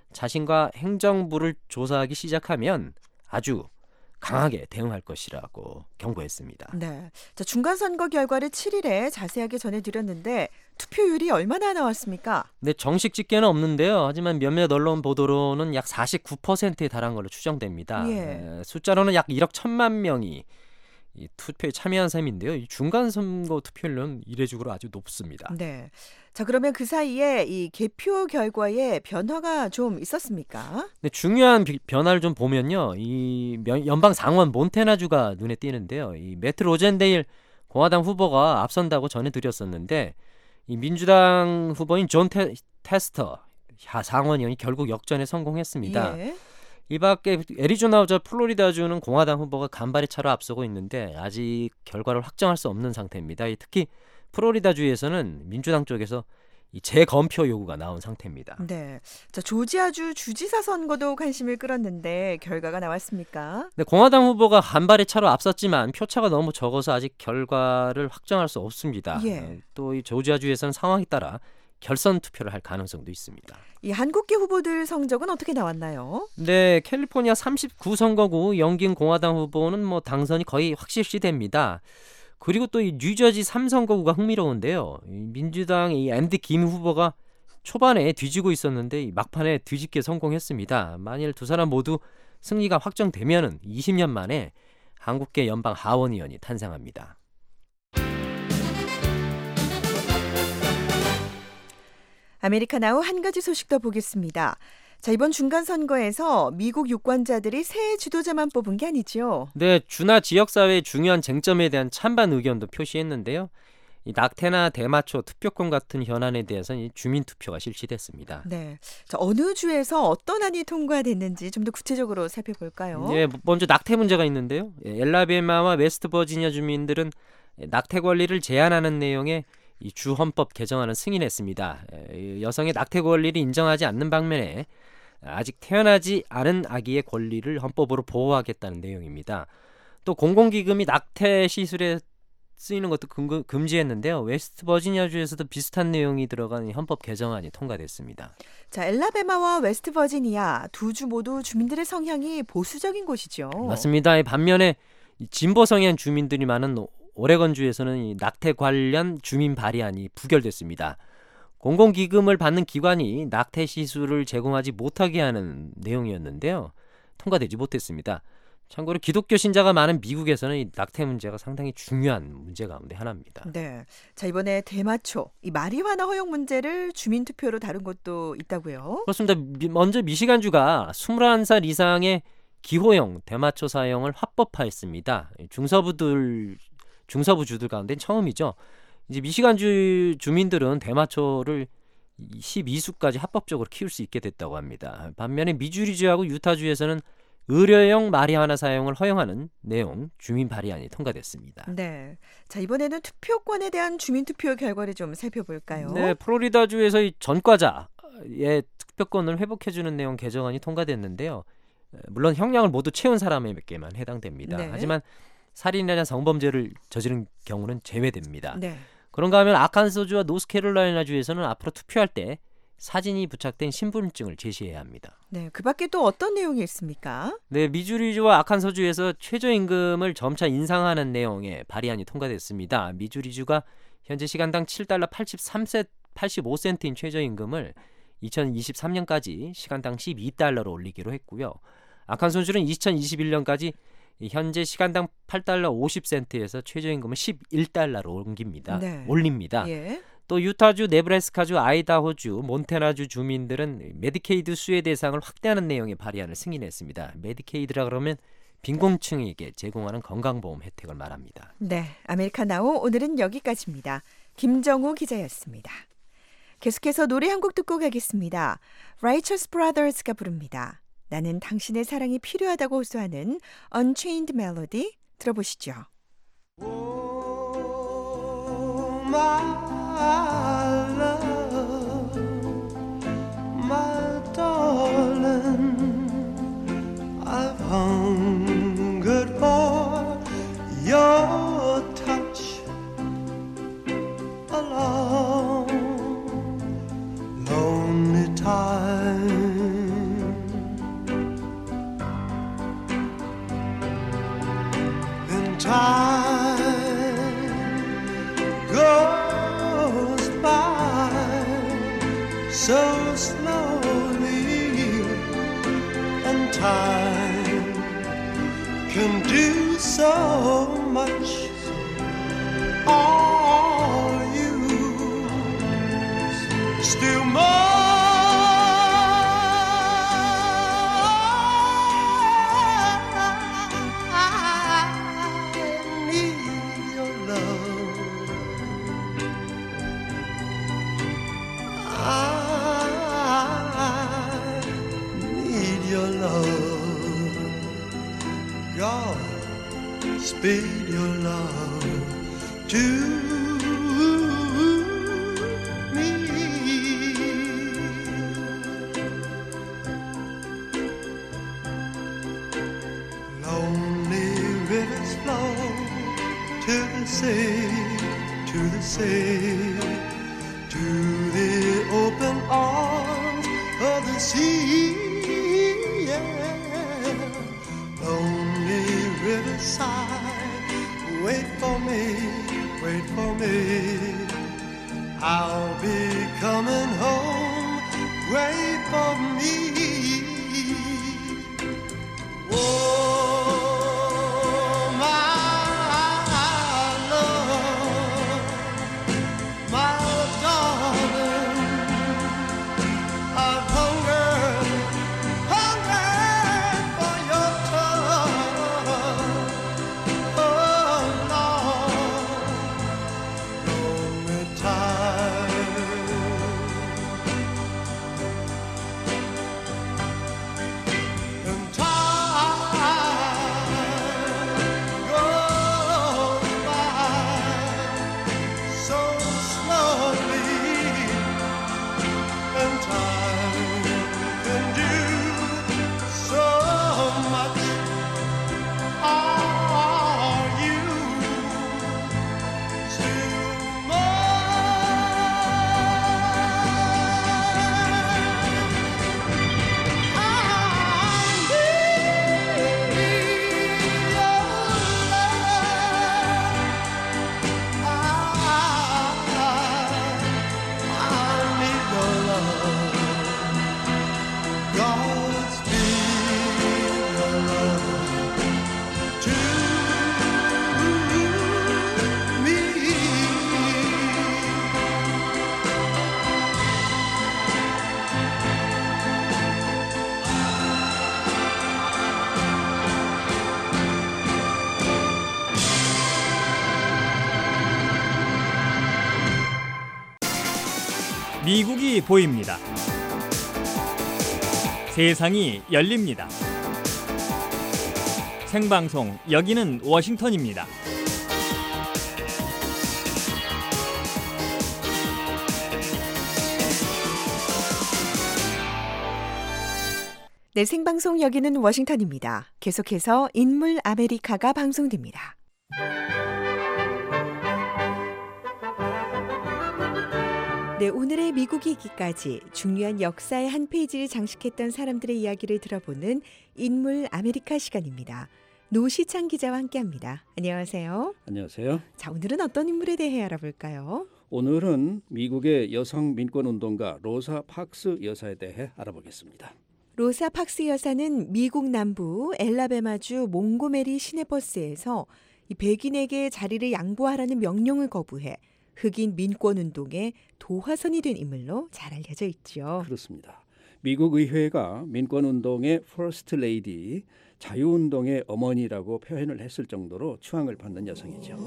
자신과 행정부를 조사하기 시작하면 아주 강하게 대응할 것이라고 경고했습니다. 네, 자, 중간 선거 결과를 칠 일에 자세하게 전해드렸는데 투표율이 얼마나 나왔습니까? 네, 정식 집계는 없는데요. 하지만 몇몇 언론 보도로는 약 사십구 퍼센트에 달한 걸로 추정됩니다. 예. 에, 숫자로는 약 일억 천만 명이 이 투표에 참여한 셈인데요. 이 중간 선거 투표율은 이례적으로 아주 높습니다. 네. 자, 그러면 그 사이에 이 개표 결과에 변화가 좀 있었습니까? 네, 중요한 비, 변화를 좀 보면요. 이 연방 상원 몬태나주가 눈에 띄는데요. 이 매트 로젠데일 공화당 후보가 앞선다고 전해드렸었는데 이 민주당 후보인 존 테, 테스터 상원 의원이 결국 역전에 성공했습니다. 예. 이 밖에 애리조나주와 플로리다주는 공화당 후보가 간발의 차로 앞서고 있는데 아직 결과를 확정할 수 없는 상태입니다. 특히 플로리다주에서는 민주당 쪽에서 이 재검표 요구가 나온 상태입니다. 네. 자, 조지아주 주지사 선거도 관심을 끌었는데 결과가 나왔습니까? 네, 공화당 후보가 간발의 차로 앞섰지만 표차가 너무 적어서 아직 결과를 확정할 수 없습니다. 예. 또 이 조지아주에서는 상황에 따라 결선 투표를 할 가능성도 있습니다. 이 한국계 후보들 성적은 어떻게 나왔나요? 네, 캘리포니아 삼십구 선거구 영긴 공화당 후보는 뭐 당선이 거의 확실시됩니다. 그리고 또 이 뉴저지 삼 선거구가 흥미로운데요. 이 민주당의 이 앤디 김 후보가 초반에 뒤지고 있었는데 이 막판에 뒤집게 성공했습니다. 만일 두 사람 모두 승리가 확정되면은 이십 년 만에 한국계 연방 하원의원이 탄생합니다. 아메리카나우 한 가지 소식 더 보겠습니다. 자, 이번 중간 선거에서 미국 유권자들이 새 지도자만 뽑은 게 아니죠. 네, 주나 지역사회의 중요한 쟁점에 대한 찬반 의견도 표시했는데요. 이 낙태나 대마초, 투표권 같은 현안에 대해서는 주민 투표가 실시됐습니다. 네, 자, 어느 주에서 어떤 안이 통과됐는지 좀 더 구체적으로 살펴볼까요? 네, 먼저 낙태 문제가 있는데요. 엘라베마와 웨스트버지니아 주민들은 낙태 권리를 제한하는 내용의 이 주 헌법 개정안을 승인했습니다. 여성의 낙태 권리를 인정하지 않는 반면에 아직 태어나지 않은 아기의 권리를 헌법으로 보호하겠다는 내용입니다. 또 공공기금이 낙태 시술에 쓰이는 것도 금, 금지했는데요. 웨스트버지니아주에서도 비슷한 내용이 들어간 헌법 개정안이 통과됐습니다. 자, 엘라베마와 웨스트버지니아 두 주 모두 주민들의 성향이 보수적인 곳이죠. 맞습니다. 반면에 진보 성향 주민들이 많은 오레건주에서는 이 낙태 관련 주민 발의안이 부결됐습니다. 공공기금을 받는 기관이 낙태 시술을 제공하지 못하게 하는 내용이었는데요. 통과되지 못했습니다. 참고로 기독교 신자가 많은 미국에서는 이 낙태 문제가 상당히 중요한 문제 가운데 하나입니다. 네, 자, 이번에 대마초, 이 마리화나 허용 문제를 주민 투표로 다룬 곳도 있다고요? 그렇습니다. 미, 먼저 미시간주가 스물한 살 이상의 기호용 대마초 사용을 합법화했습니다. 중서부들 중서부주들 가운데 처음이죠. 이제 미시간주 주민들은 대마초를 십이 수까지 합법적으로 키울 수 있게 됐다고 합니다. 반면에 미주리주하고 유타주에서는 의료용 마리화나 사용을 허용하는 내용 주민 발의안이 통과됐습니다. 네. 자, 이번에는 투표권에 대한 주민 투표 결과를 좀 살펴볼까요? 네, 플로리다주에서 이 전과자의 투표권을 회복해주는 내용 개정안이 통과됐는데요. 물론 형량을 모두 채운 사람에게만 해당됩니다. 네. 하지만 살인이나 성범죄를 저지른 경우는 제외됩니다. 네. 그런가 하면 아칸소주와 노스캐롤라이나주에서는 앞으로 투표할 때 사진이 부착된 신분증을 제시해야 합니다. 네. 그 밖에 또 어떤 내용이 있습니까? 네, 미주리주와 아칸소주에서 최저임금을 점차 인상하는 내용의 발의안이 통과됐습니다. 미주리주가 현재 시간당 칠 달러 팔십오 센트인 최저임금을 이천이십삼 년까지 시간당 십이 달러로 올리기로 했고요. 아칸소주는 이천이십일 년까지 현재 시간당 팔 달러 오십 센트에서 최저임금을 십일 달러로 옮깁니다. 네. 올립니다. 예. 또 유타주, 네브래스카주, 아이다호주, 몬태나주 주민들은 메디케이드 수혜 대상을 확대하는 내용의 발의안을 승인했습니다. 메디케이드라 그러면 빈곤층에게 제공하는 건강보험 혜택을 말합니다. 네. 아메리카나우 오늘은 여기까지입니다. 김정우 기자였습니다. 계속해서 노래 한 곡 듣고 가겠습니다. Righteous Brothers가 부릅니다. 나는 당신의 사랑이 필요하다고 호소하는 Unchained Melody 들어보시죠. Oh, my love, my darling, I've hungered for your touch a long, lonely time. Then time goes by so slowly, and time can do so much. Are you still more? Speed your love to me. Lonely rivers flow to the sea, to the sea, to the open arms of the sea. Yeah. Lonely riverside, wait for me, wait for me. I'll be coming home, wait for me. Oh, my love, my darling, I've hungered, hungered for your touch. Oh, Lord, lonely time. And time goes by so slowly, and time can do so much. Are you still 미국이 보입니다. 세상이 열립니다. 생방송 여기는 워싱턴입니다. 네, 생방송 여기는 워싱턴입니다. 계속해서 인물 아메리카가 방송됩니다. 네, 오늘의 미국 이기까지 중요한 역사의 한 페이지를 장식했던 사람들의 이야기를 들어보는 인물 아메리카 시간입니다. 노시창 기자와 함께합니다. 안녕하세요. 안녕하세요. 자, 오늘은 어떤 인물에 대해 알아볼까요? 오늘은 미국의 여성 민권 운동가 로사 팍스 여사에 대해 알아보겠습니다. 로사 팍스 여사는 미국 남부 엘라베마주 몽고메리 시내버스에서 이 백인에게 자리를 양보하라는 명령을 거부해 흑인 민권운동의 도화선이 된 인물로 잘 알려져 있죠. 그렇습니다. 미국 의회가 민권운동의 퍼스트 레이디, 자유운동의 어머니라고 표현을 했을 정도로 추앙을 받는 여성이죠.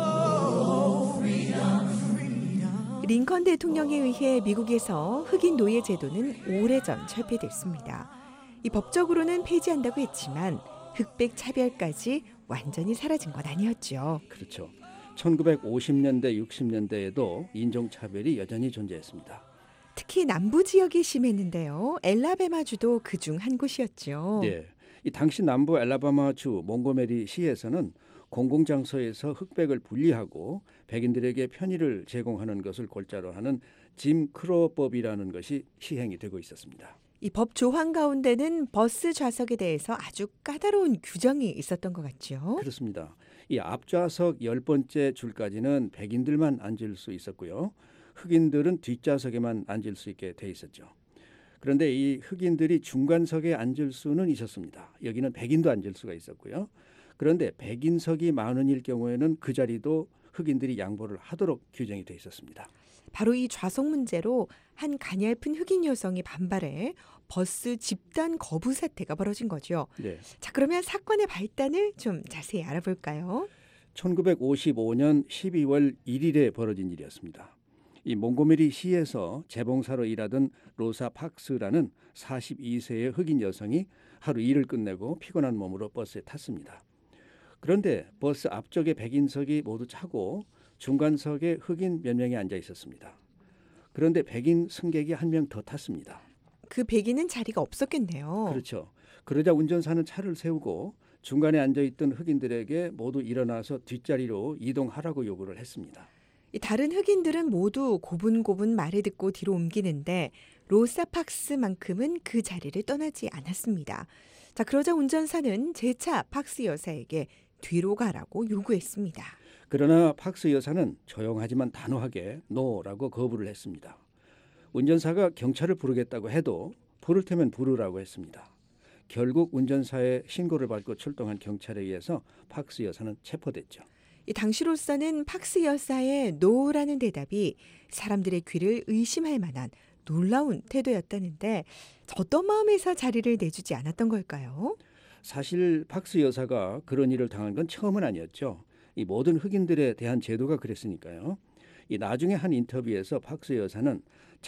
링컨 대통령에 의해 미국에서 흑인 노예 제도는 오래전 철폐됐습니다. 이 법적으로는 폐지한다고 했지만 흑백 차별까지 완전히 사라진 건 아니었죠. 그렇죠. 천구백오십 년대, 육십 년대에도 인종차별이 여전히 존재했습니다. 특히 남부 지역이 심했는데요. 엘라베마주도 그중 한 곳이었죠. 네, 이 당시 남부 엘라바마주 몽고메리 시에서는 공공장소에서 흑백을 분리하고 백인들에게 편의를 제공하는 것을 골자로 하는 짐 크로법이라는 것이 시행이 되고 있었습니다. 이 법 조항 가운데는 버스 좌석에 대해서 아주 까다로운 규정이 있었던 것 같죠. 그렇습니다. 이 앞좌석 열 번째 줄까지는 백인들만 앉을 수 있었고요. 흑인들은 뒷좌석에만 앉을 수 있게 돼 있었죠. 그런데 이 흑인들이 중간석에 앉을 수는 있었습니다. 여기는 백인도 앉을 수가 있었고요. 그런데 백인석이 많은일 경우에는 그 자리도 흑인들이 양보를 하도록 규정이 돼 있었습니다. 바로 이 좌석 문제로 한 가냘픈 흑인 여성이 반발해 버스 집단 거부 사태가 벌어진 거죠. 네. 자, 그러면 사건의 발단을 좀 자세히 알아볼까요? 천구백오십오 년 십이월 일일에 벌어진 일이었습니다. 이 몽고메리 시에서 재봉사로 일하던 로사 팍스라는 사십이 세의 흑인 여성이 하루 일을 끝내고 피곤한 몸으로 버스에 탔습니다. 그런데 버스 앞쪽에 백인석이 모두 차고 중간석에 흑인 몇 명이 앉아 있었습니다. 그런데 백인 승객이 한 명 더 탔습니다. 그 백인은 자리가 없었겠네요. 그렇죠. 그러자 운전사는 차를 세우고 중간에 앉아있던 흑인들에게 모두 일어나서 뒷자리로 이동하라고 요구를 했습니다. 이 다른 흑인들은 모두 고분고분 말을 듣고 뒤로 옮기는데 로사 팍스만큼은 그 자리를 떠나지 않았습니다. 자, 그러자 운전사는 재차 팍스 여사에게 뒤로 가라고 요구했습니다. 그러나 팍스 여사는 조용하지만 단호하게 노라고 거부를 했습니다. 운전사가 경찰을 부르겠다고 해도 부를 테면 부르라고 했습니다. 결국 운전사의 신고를 받고 출동한 경찰에 의해서 팍스 여사는 체포됐죠. 이 당시로서는 팍스 여사의 노라는 대답이 사람들의 귀를 의심할 만한 놀라운 태도였다는데 어떤 마음에서 자리를 내주지 않았던 걸까요? 사실 팍스 여사가 그런 일을 당한 건 처음은 아니었죠. 이 모든 흑인들에 대한 제도가 그랬으니까요. 이 나중에 한 인터뷰에서 팍스 여사는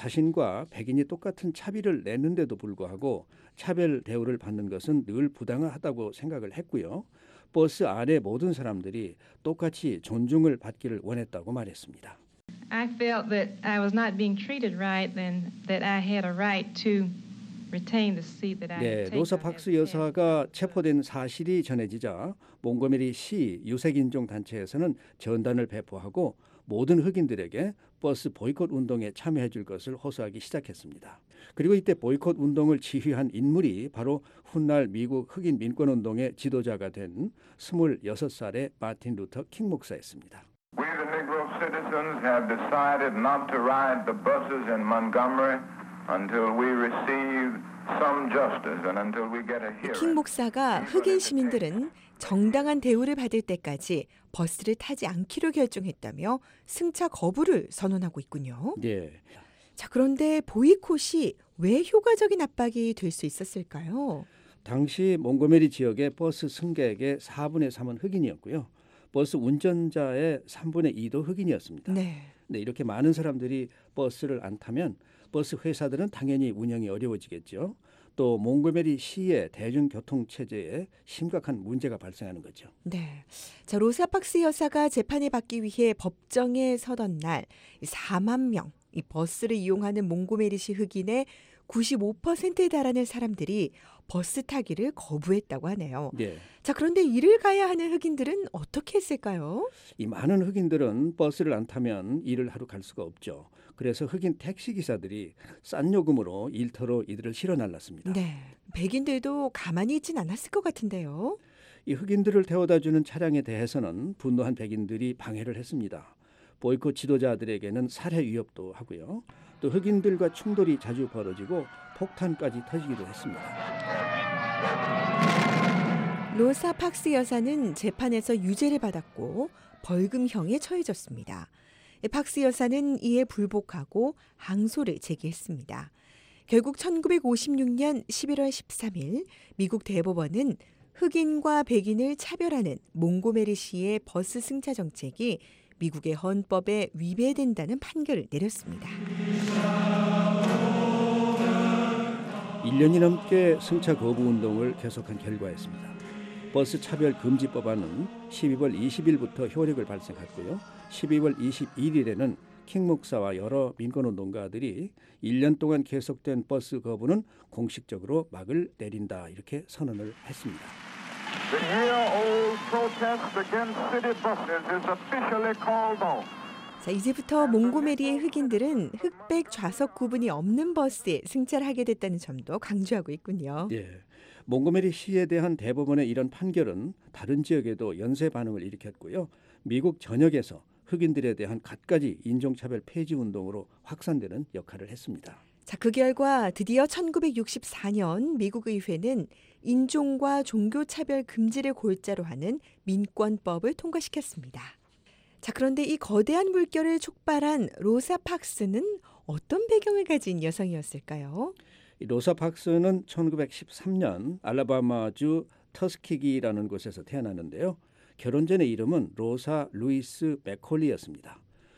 자신과 백인이 똑같은 차비를 냈는데도 불구하고 차별 대우를 받는 것은 늘 부당하다고 생각을 했고요. 버스 안에 모든 사람들이 똑같이 존중을 받기를 원했다고 말했습니다. I felt that I was not being treated right and that I had a right to retain the seat that I had 네, taken. 로사 팍스 여사가 체포된 사실이 전해지자 몽고메리 시 유색인종 단체에서는 전단을 배포하고 모든 흑인들에게 버스 보이콧 운동에 참여해 줄 것을 호소하기 시작했습니다. 그리고 이때 보이콧 운동을 지휘한 인물이 바로 훗날 미국 흑인 민권 운동의 지도자가 된 스물여섯 살의 마틴 루터 킹 목사였습니다. We the Negro citizens have decided not to ride the buses in Montgomery until we receive some justice and until we get a hearing. 킹 목사가 흑인 시민들은 정당한 대우를 받을 때까지 버스를 타지 않기로 결정했다며 승차 거부를 선언하고 있군요. 네. 자, 그런데 보이콧이 왜 효과적인 압박이 될 수 있었을까요? 당시 몽고메리 지역의 버스 승객의 사분의 삼은 흑인이었고요. 버스 운전자의 삼분의 이도 흑인이었습니다. 네. 네, 이렇게 많은 사람들이 버스를 안 타면 버스 회사들은 당연히 운영이 어려워지겠죠. 또 몽고메리 시의 대중교통 체제에 심각한 문제가 발생하는 거죠. 네. 자, 로사 박스 여사가 재판에 받기 위해 법정에 서던 날 사만 명 이 버스를 이용하는 몽고메리시 흑인의 구십오 퍼센트에 달하는 사람들이 버스 타기를 거부했다고 하네요. 네. 자, 그런데 일을 가야 하는 흑인들은 어떻게 했을까요? 이 많은 흑인들은 버스를 안 타면 일을 하러 갈 수가 없죠. 그래서 흑인 택시기사들이 싼 요금으로 일터로 이들을 실어 날랐습니다. 네. 백인들도 가만히 있진 않았을 것 같은데요. 이 흑인들을 태워다주는 차량에 대해서는 분노한 백인들이 방해를 했습니다. 보이콧 지도자들에게는 살해 위협도 하고요. 또 흑인들과 충돌이 자주 벌어지고 폭탄까지 터지기도 했습니다. 로사 박스 여사는 재판에서 유죄를 받았고 벌금형에 처해졌습니다. 박스 여사는 이에 불복하고 항소를 제기했습니다. 결국 천구백오십육 년 십일월 십삼일 미국 대법원은 흑인과 백인을 차별하는 몽고메리시의 버스 승차 정책이 미국의 헌법에 위배된다는 판결을 내렸습니다. 일 년이 넘게 승차 거부 운동을 계속한 결과였습니다. 버스 차별 금지 법안은 십이월 이십일부터 효력을 발생했고요. 십이월 이십일일에는 킹 목사와 여러 민권운동가들이 일 년 동안 계속된 버스 거부는 공식적으로 막을 내린다 이렇게 선언을 했습니다. The year-old protest against city buses is officially called off. 자, 이제부터 몽고메리의 흑인들은 흑백 좌석 구분이 없는 버스에 승차를 하게 됐다는 점도 강조하고 있군요. 예, 몽고메리 시에 대한 대법원의 이런 판결은 다른 지역에도 연쇄 반응을 일으켰고요. 미국 전역에서 흑인들에 대한 갖가지 인종차별 폐지 운동으로 확산되는 역할을 했습니다. 자, 그 결과 드디어 천구백육십사 년 미국 의회는 인종과 종교차별 금지를 골자로 하는 민권법을 통과시켰습니다. 자, 그런데 이 거대한 물결을 촉발한 로사 박스는 어떤 배경을 가진 여성이었을까요? 로사 박스는 천구백십삼 년 알라바마주 터스키기라는 곳에서 태어났는데요. 결혼 전의 이름은 로사 루이스 맥콜리였습니다.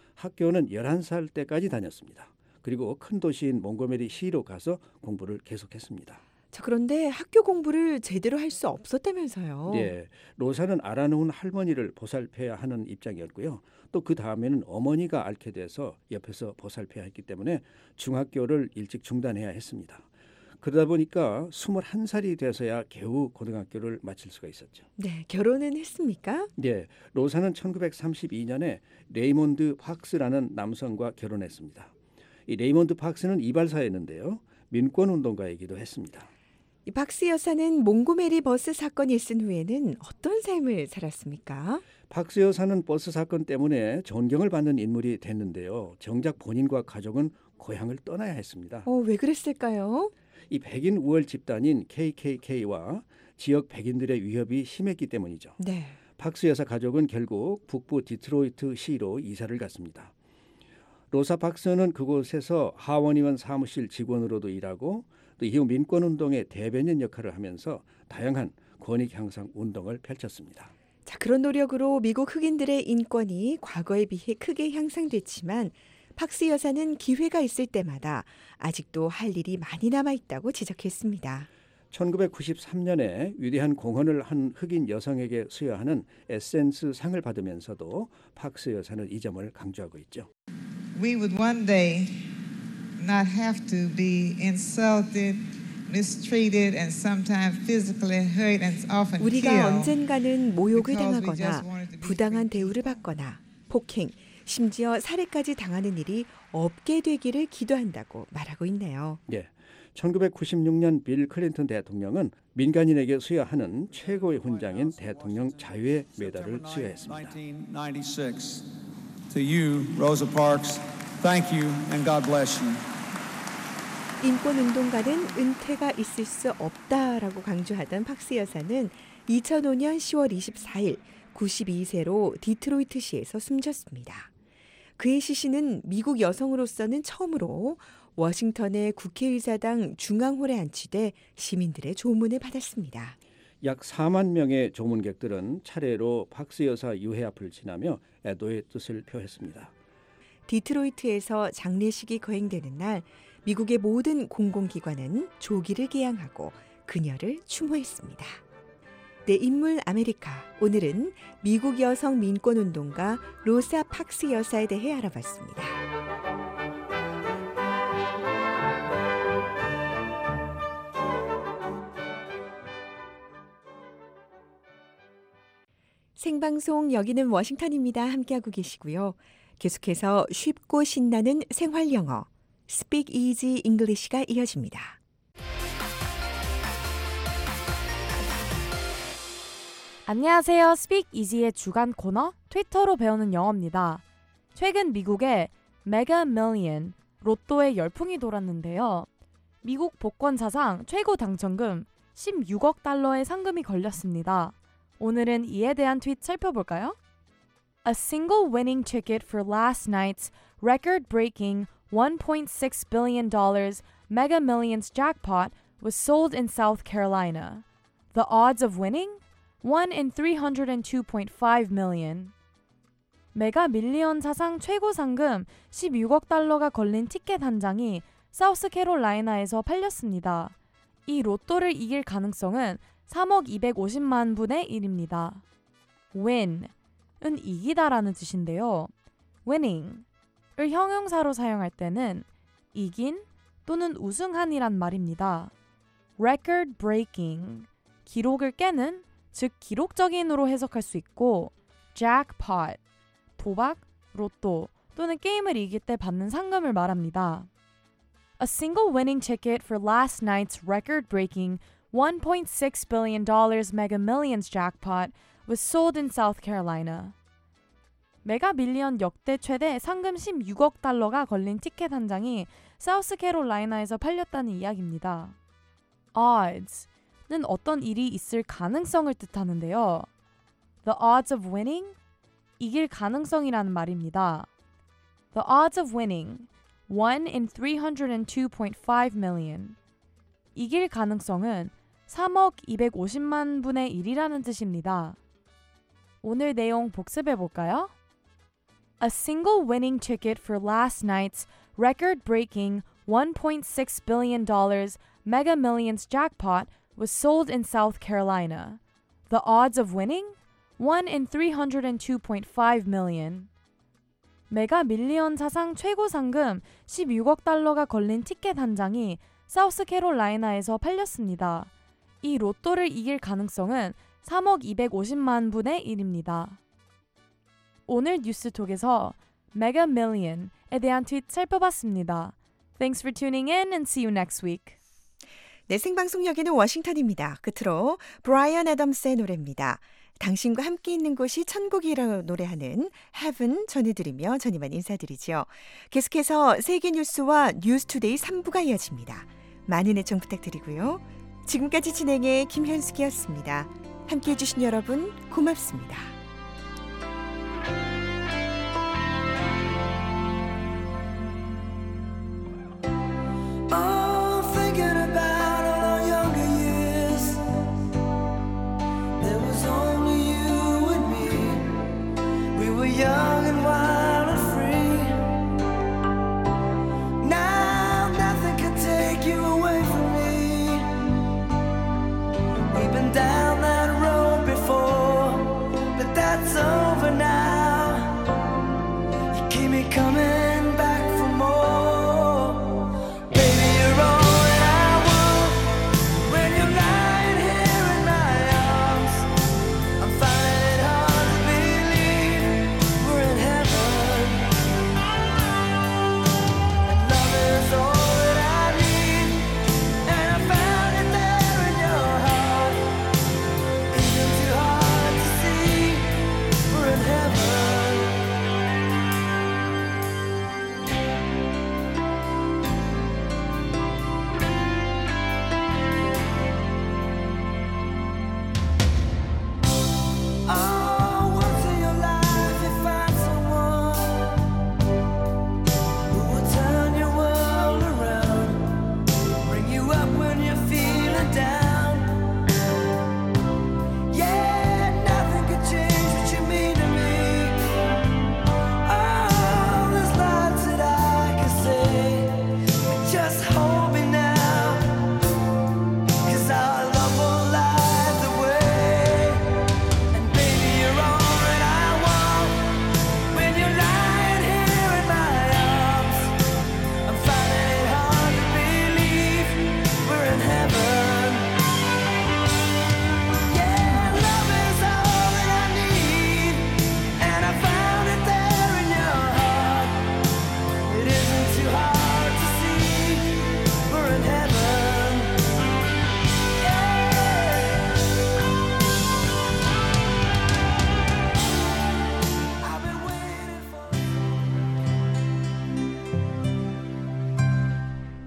학교는 열한 살 때까지 다녔습니다. 그리고 큰 도시인 몽고메리 시로 가서 공부를 계속했습니다. 자, 그런데 학교 공부를 제대로 할 수 없었다면서요? 네, 로사는 알아놓은 할머니를 보살펴야 하는 입장이었고요. 또 그 다음에는 어머니가 앓게 돼서 옆에서 보살펴야 했기 때문에 중학교를 일찍 중단해야 했습니다. 그러다 보니까 스물한 살이 돼서야 겨우 고등학교를 마칠 수가 있었죠. 네, 결혼은 했습니까? 네, 로사는 천구백삼십이 년에 레이몬드 박스라는 남성과 결혼했습니다. 이 레이몬드 박스는 이발사였는데요. 민권운동가이기도 했습니다. 이 박스 여사는 몽고메리 버스 사건이 있은 후에는 어떤 삶을 살았습니까? 박스 여사는 버스 사건 때문에 존경을 받는 인물이 됐는데요. 정작 본인과 가족은 고향을 떠나야 했습니다. 어, 왜 그랬을까요? 이 백인 우월 집단인 케이케이케이와 지역 백인들의 위협이 심했기 때문이죠. 네. 박스 여사 가족은 결국 북부 디트로이트 시로 이사를 갔습니다. 로사 박스는 그곳에서 하원의원 사무실 직원으로도 일하고 또 이후 민권운동의 대변인 역할을 하면서 다양한 권익 향상 운동을 펼쳤습니다. 자, 그런 노력으로 미국 흑인들의 인권이 과거에 비해 크게 향상됐지만 박스 여사는 기회가 있을 때마다 아직도 할 일이 많이 남아있다고 지적했습니다. 천구백구십삼 년에 위대한 공헌을 한 흑인 여성에게 수여하는 에센스 상을 받으면서도 박스 여사는 이 점을 강조하고 있죠. We would one day not have to be insulted, mistreated, and sometimes physically hurt and often killed. 우리가 언젠가는 모욕을 당하거나 부당한 대우를 받거나 폭행, 심지어 살해까지 당하는 일이 없게 되기를 기도한다고 말하고 있네요. 네, 천구백구십육 년 빌 클린턴 대통령은 민간인에게 수여하는 최고의 훈장인 대통령 자유의 메달을 수여했습니다. To you, Rosa Parks, thank you and God bless you. 인권운동가는 은퇴가 있을 수 없다라고 강조하던 박스 여사는 이천오 년 시월 이십사일 구십이 세로 디트로이트시에서 숨졌습니다. 그의 시신은 미국 여성으로서는 처음으로 워싱턴의 국회의사당 중앙홀에 안치돼 시민들의 조문을 받았습니다. 약 사만 명의 조문객들은 차례로 박스 여사 유해 앞을 지나며 애도의 뜻을 표했습니다. 디트로이트에서 장례식이 거행되는 날 미국의 모든 공공기관은 조기를 개항하고 그녀를 추모했습니다. 내 인물 아메리카. 오늘은 미국 여성 민권운동가 로사 팍스 여사에 대해 알아봤습니다. 생방송 여기는 워싱턴입니다. 함께하고 계시고요. 계속해서 쉽고 신나는 생활 영어 Speak Easy English가 이어집니다. 안녕하세요. Speak Easy의 주간 코너 트위터로 배우는 영어입니다. 최근 미국에 메가 밀리언 로또의 열풍이 돌았는데요. 미국 복권 사상 최고 당첨금 십육억 달러의 상금이 걸렸습니다. 오늘은 이에 대한 트윗 살펴볼까요? A single winning ticket for last night's record-breaking one point six billion dollars Mega Millions jackpot was sold in South Carolina. The odds of winning? one in three hundred two point five million. 메가 밀리언 사상 최고 상금 십육억 달러가 걸린 티켓 한 장이 사우스캐롤라이나에서 팔렸습니다. 이 로또를 이길 가능성은 삼억 이백오십만 분의 일입니다. win은 이기다라는 뜻인데요. winning을 형용사로 사용할 때는 이긴 또는 우승한이란 말입니다. record breaking, 기록을 깨는, 즉 기록적인으로 해석할 수 있고 jackpot, 도박, 로또 또는 게임을 이길 때 받는 상금을 말합니다. A single winning ticket for last night's record-breaking one point six billion dollars Mega Millions jackpot was sold in South Carolina. 메가 밀리언 역대 최대 상금 십육억 달러가 걸린 티켓 한 장이 사우스캐롤라이나에서 팔렸다는 이야기입니다. odds는 어떤 일이 있을 가능성을 뜻하는데요. The odds of winning? 이길 가능성이라는 말입니다. The odds of winning, one in three hundred two point five million. 이길 가능성은 삼억 이백오십만 분의 일이라는 뜻입니다. 오늘 내용 복습해 볼까요? A single winning ticket for last night's record-breaking one point six billion dollars Mega Millions jackpot was sold in South Carolina. The odds of winning? one in three hundred two point five million. 메가 밀리언 사상 최고 상금 십육억 달러가 걸린 티켓 한 장이 사우스캐롤라이나에서 팔렸습니다. 이 로또를 이길 가능성은 삼억 이백오십만 분의 일입니다. 오늘 뉴스톡에서 메가 밀리언에 대한 트윗 살펴봤습니다. Thanks for tuning in and see you next week. 네, 생방송 여기는 워싱턴입니다. 끝으로 브라이언 애덤스의 노래입니다. 당신과 함께 있는 곳이 천국이라고 노래하는 Heaven 전해드리며 전 이만 인사드리죠. 계속해서 세계 뉴스와 뉴스투데이 삼 부가 이어집니다. 많은 애청 부탁드리고요. 지금까지 진행의 김현숙이었습니다. 함께해 주신 여러분 고맙습니다. Young and wild and free. Now nothing can take you away from me. We've been down that road before, but that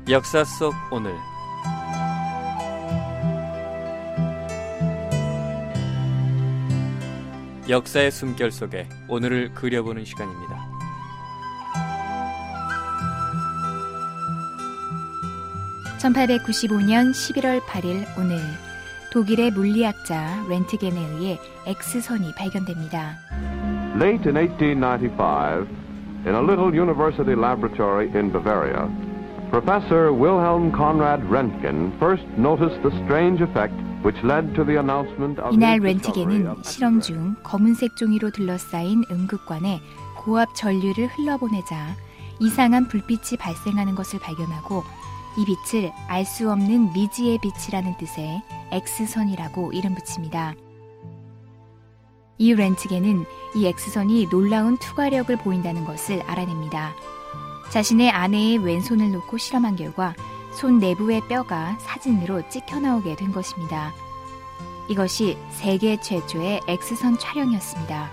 역사 속 오늘. 역사의 숨결 속에 오늘을 그려보는 시간입니다. 천팔백구십오년 십일월 팔일 오늘 독일의 물리학자 렌트겐에 의해 X선이 발견됩니다. Late in eighteen ninety-five, in a little university laboratory in Bavaria, Professor Wilhelm Conrad Röntgen first noticed the strange effect which led to the announcement of 이날 his discovery 렌트겐은 of 실험 중 검은색 종이로 둘러싸인 음극관에 고압 전류를 흘러보내자 이상한 불빛이 발생하는 것을 발견하고 이 빛을 알 수 없는 미지의 빛이라는 뜻의 X선이라고 이름 붙입니다. 이후 렌트겐은 이 X선이 놀라운 투과력을 보인다는 것을 알아냅니다. 자신의 아내의 왼손을 놓고 실험한 결과 손 내부의 뼈가 사진으로 찍혀 나오게 된 것입니다. 이것이 세계 최초의 X선 촬영이었습니다.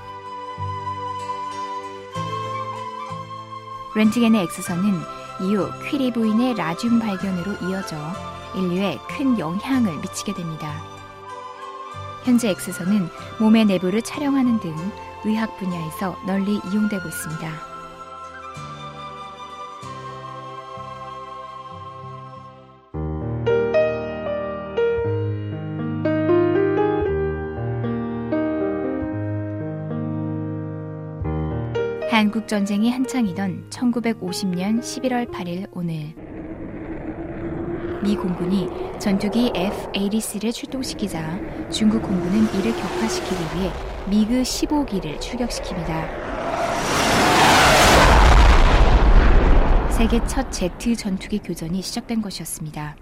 렌트겐의 X선은 이후 퀴리 부인의 라듐 발견으로 이어져 인류에 큰 영향을 미치게 됩니다. 현재 X선은 몸의 내부를 촬영하는 등 의학 분야에서 널리 이용되고 있습니다. 한국전쟁이 한창이던 천구백오십년 십일월 팔일 오늘 미 공군이 전투기 에프 에이티식스를 출동시키자 중국 공군은 이를 격파시키기 위해 미그 십오기를 출격시킵니다. 세계 첫 제트 전투기 교전이 시작된 것이었습니다.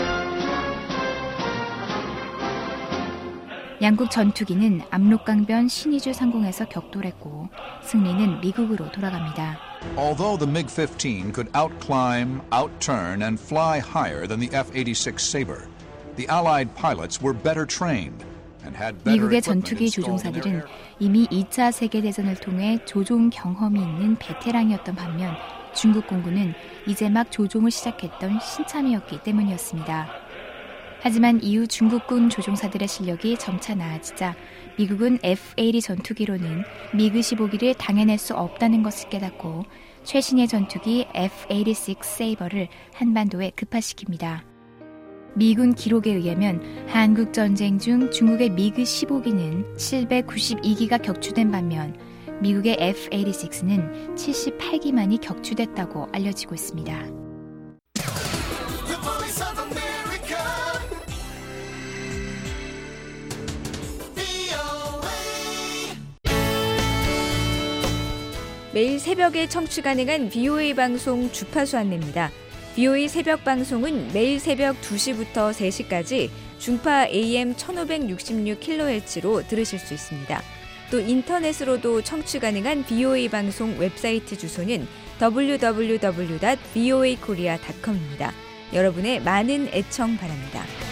양국 전투기는 압록강변 신의주 상공에서 격돌했고 승리는 미국으로 돌아갑니다. Although the MiG fifteen could outclimb, outturn, and fly higher than the 에프 에이티식스 Sabre, the Allied pilots were better trained and had better 미국의 equipment 전투기 installed in their 조종사들은 이미 이 차 세계대전을 통해 조종 경험이 있는 베테랑이었던 반면 중국 공군은 이제 막 조종을 시작했던 신참이었기 때문이었습니다. 하지만 이후 중국군 조종사들의 실력이 점차 나아지자 미국은 에프 에이티 전투기로는 미그 십오기를 당해낼 수 없다는 것을 깨닫고 최신의 전투기 에프 에이티식스 세이버를 한반도에 급파시킵니다. 미군 기록에 의하면 한국전쟁 중 중국의 미그 십오기는 칠백구십이기가 격추된 반면 미국의 에프 에이티식스는 칠십팔기만이 격추됐다고 알려지고 있습니다. 매일 새벽에 청취 가능한 비오에이 방송 주파수 안내입니다. 비오에이 새벽 방송은 매일 새벽 두시부터 세시까지 중파 에이엠 천오백육십육 킬로헤르츠로 들으실 수 있습니다. 또 인터넷으로도 청취 가능한 비오에이 방송 웹사이트 주소는 더블유 더블유 더블유 닷 비오에이 코리아 닷 컴입니다. 여러분의 많은 애청 바랍니다.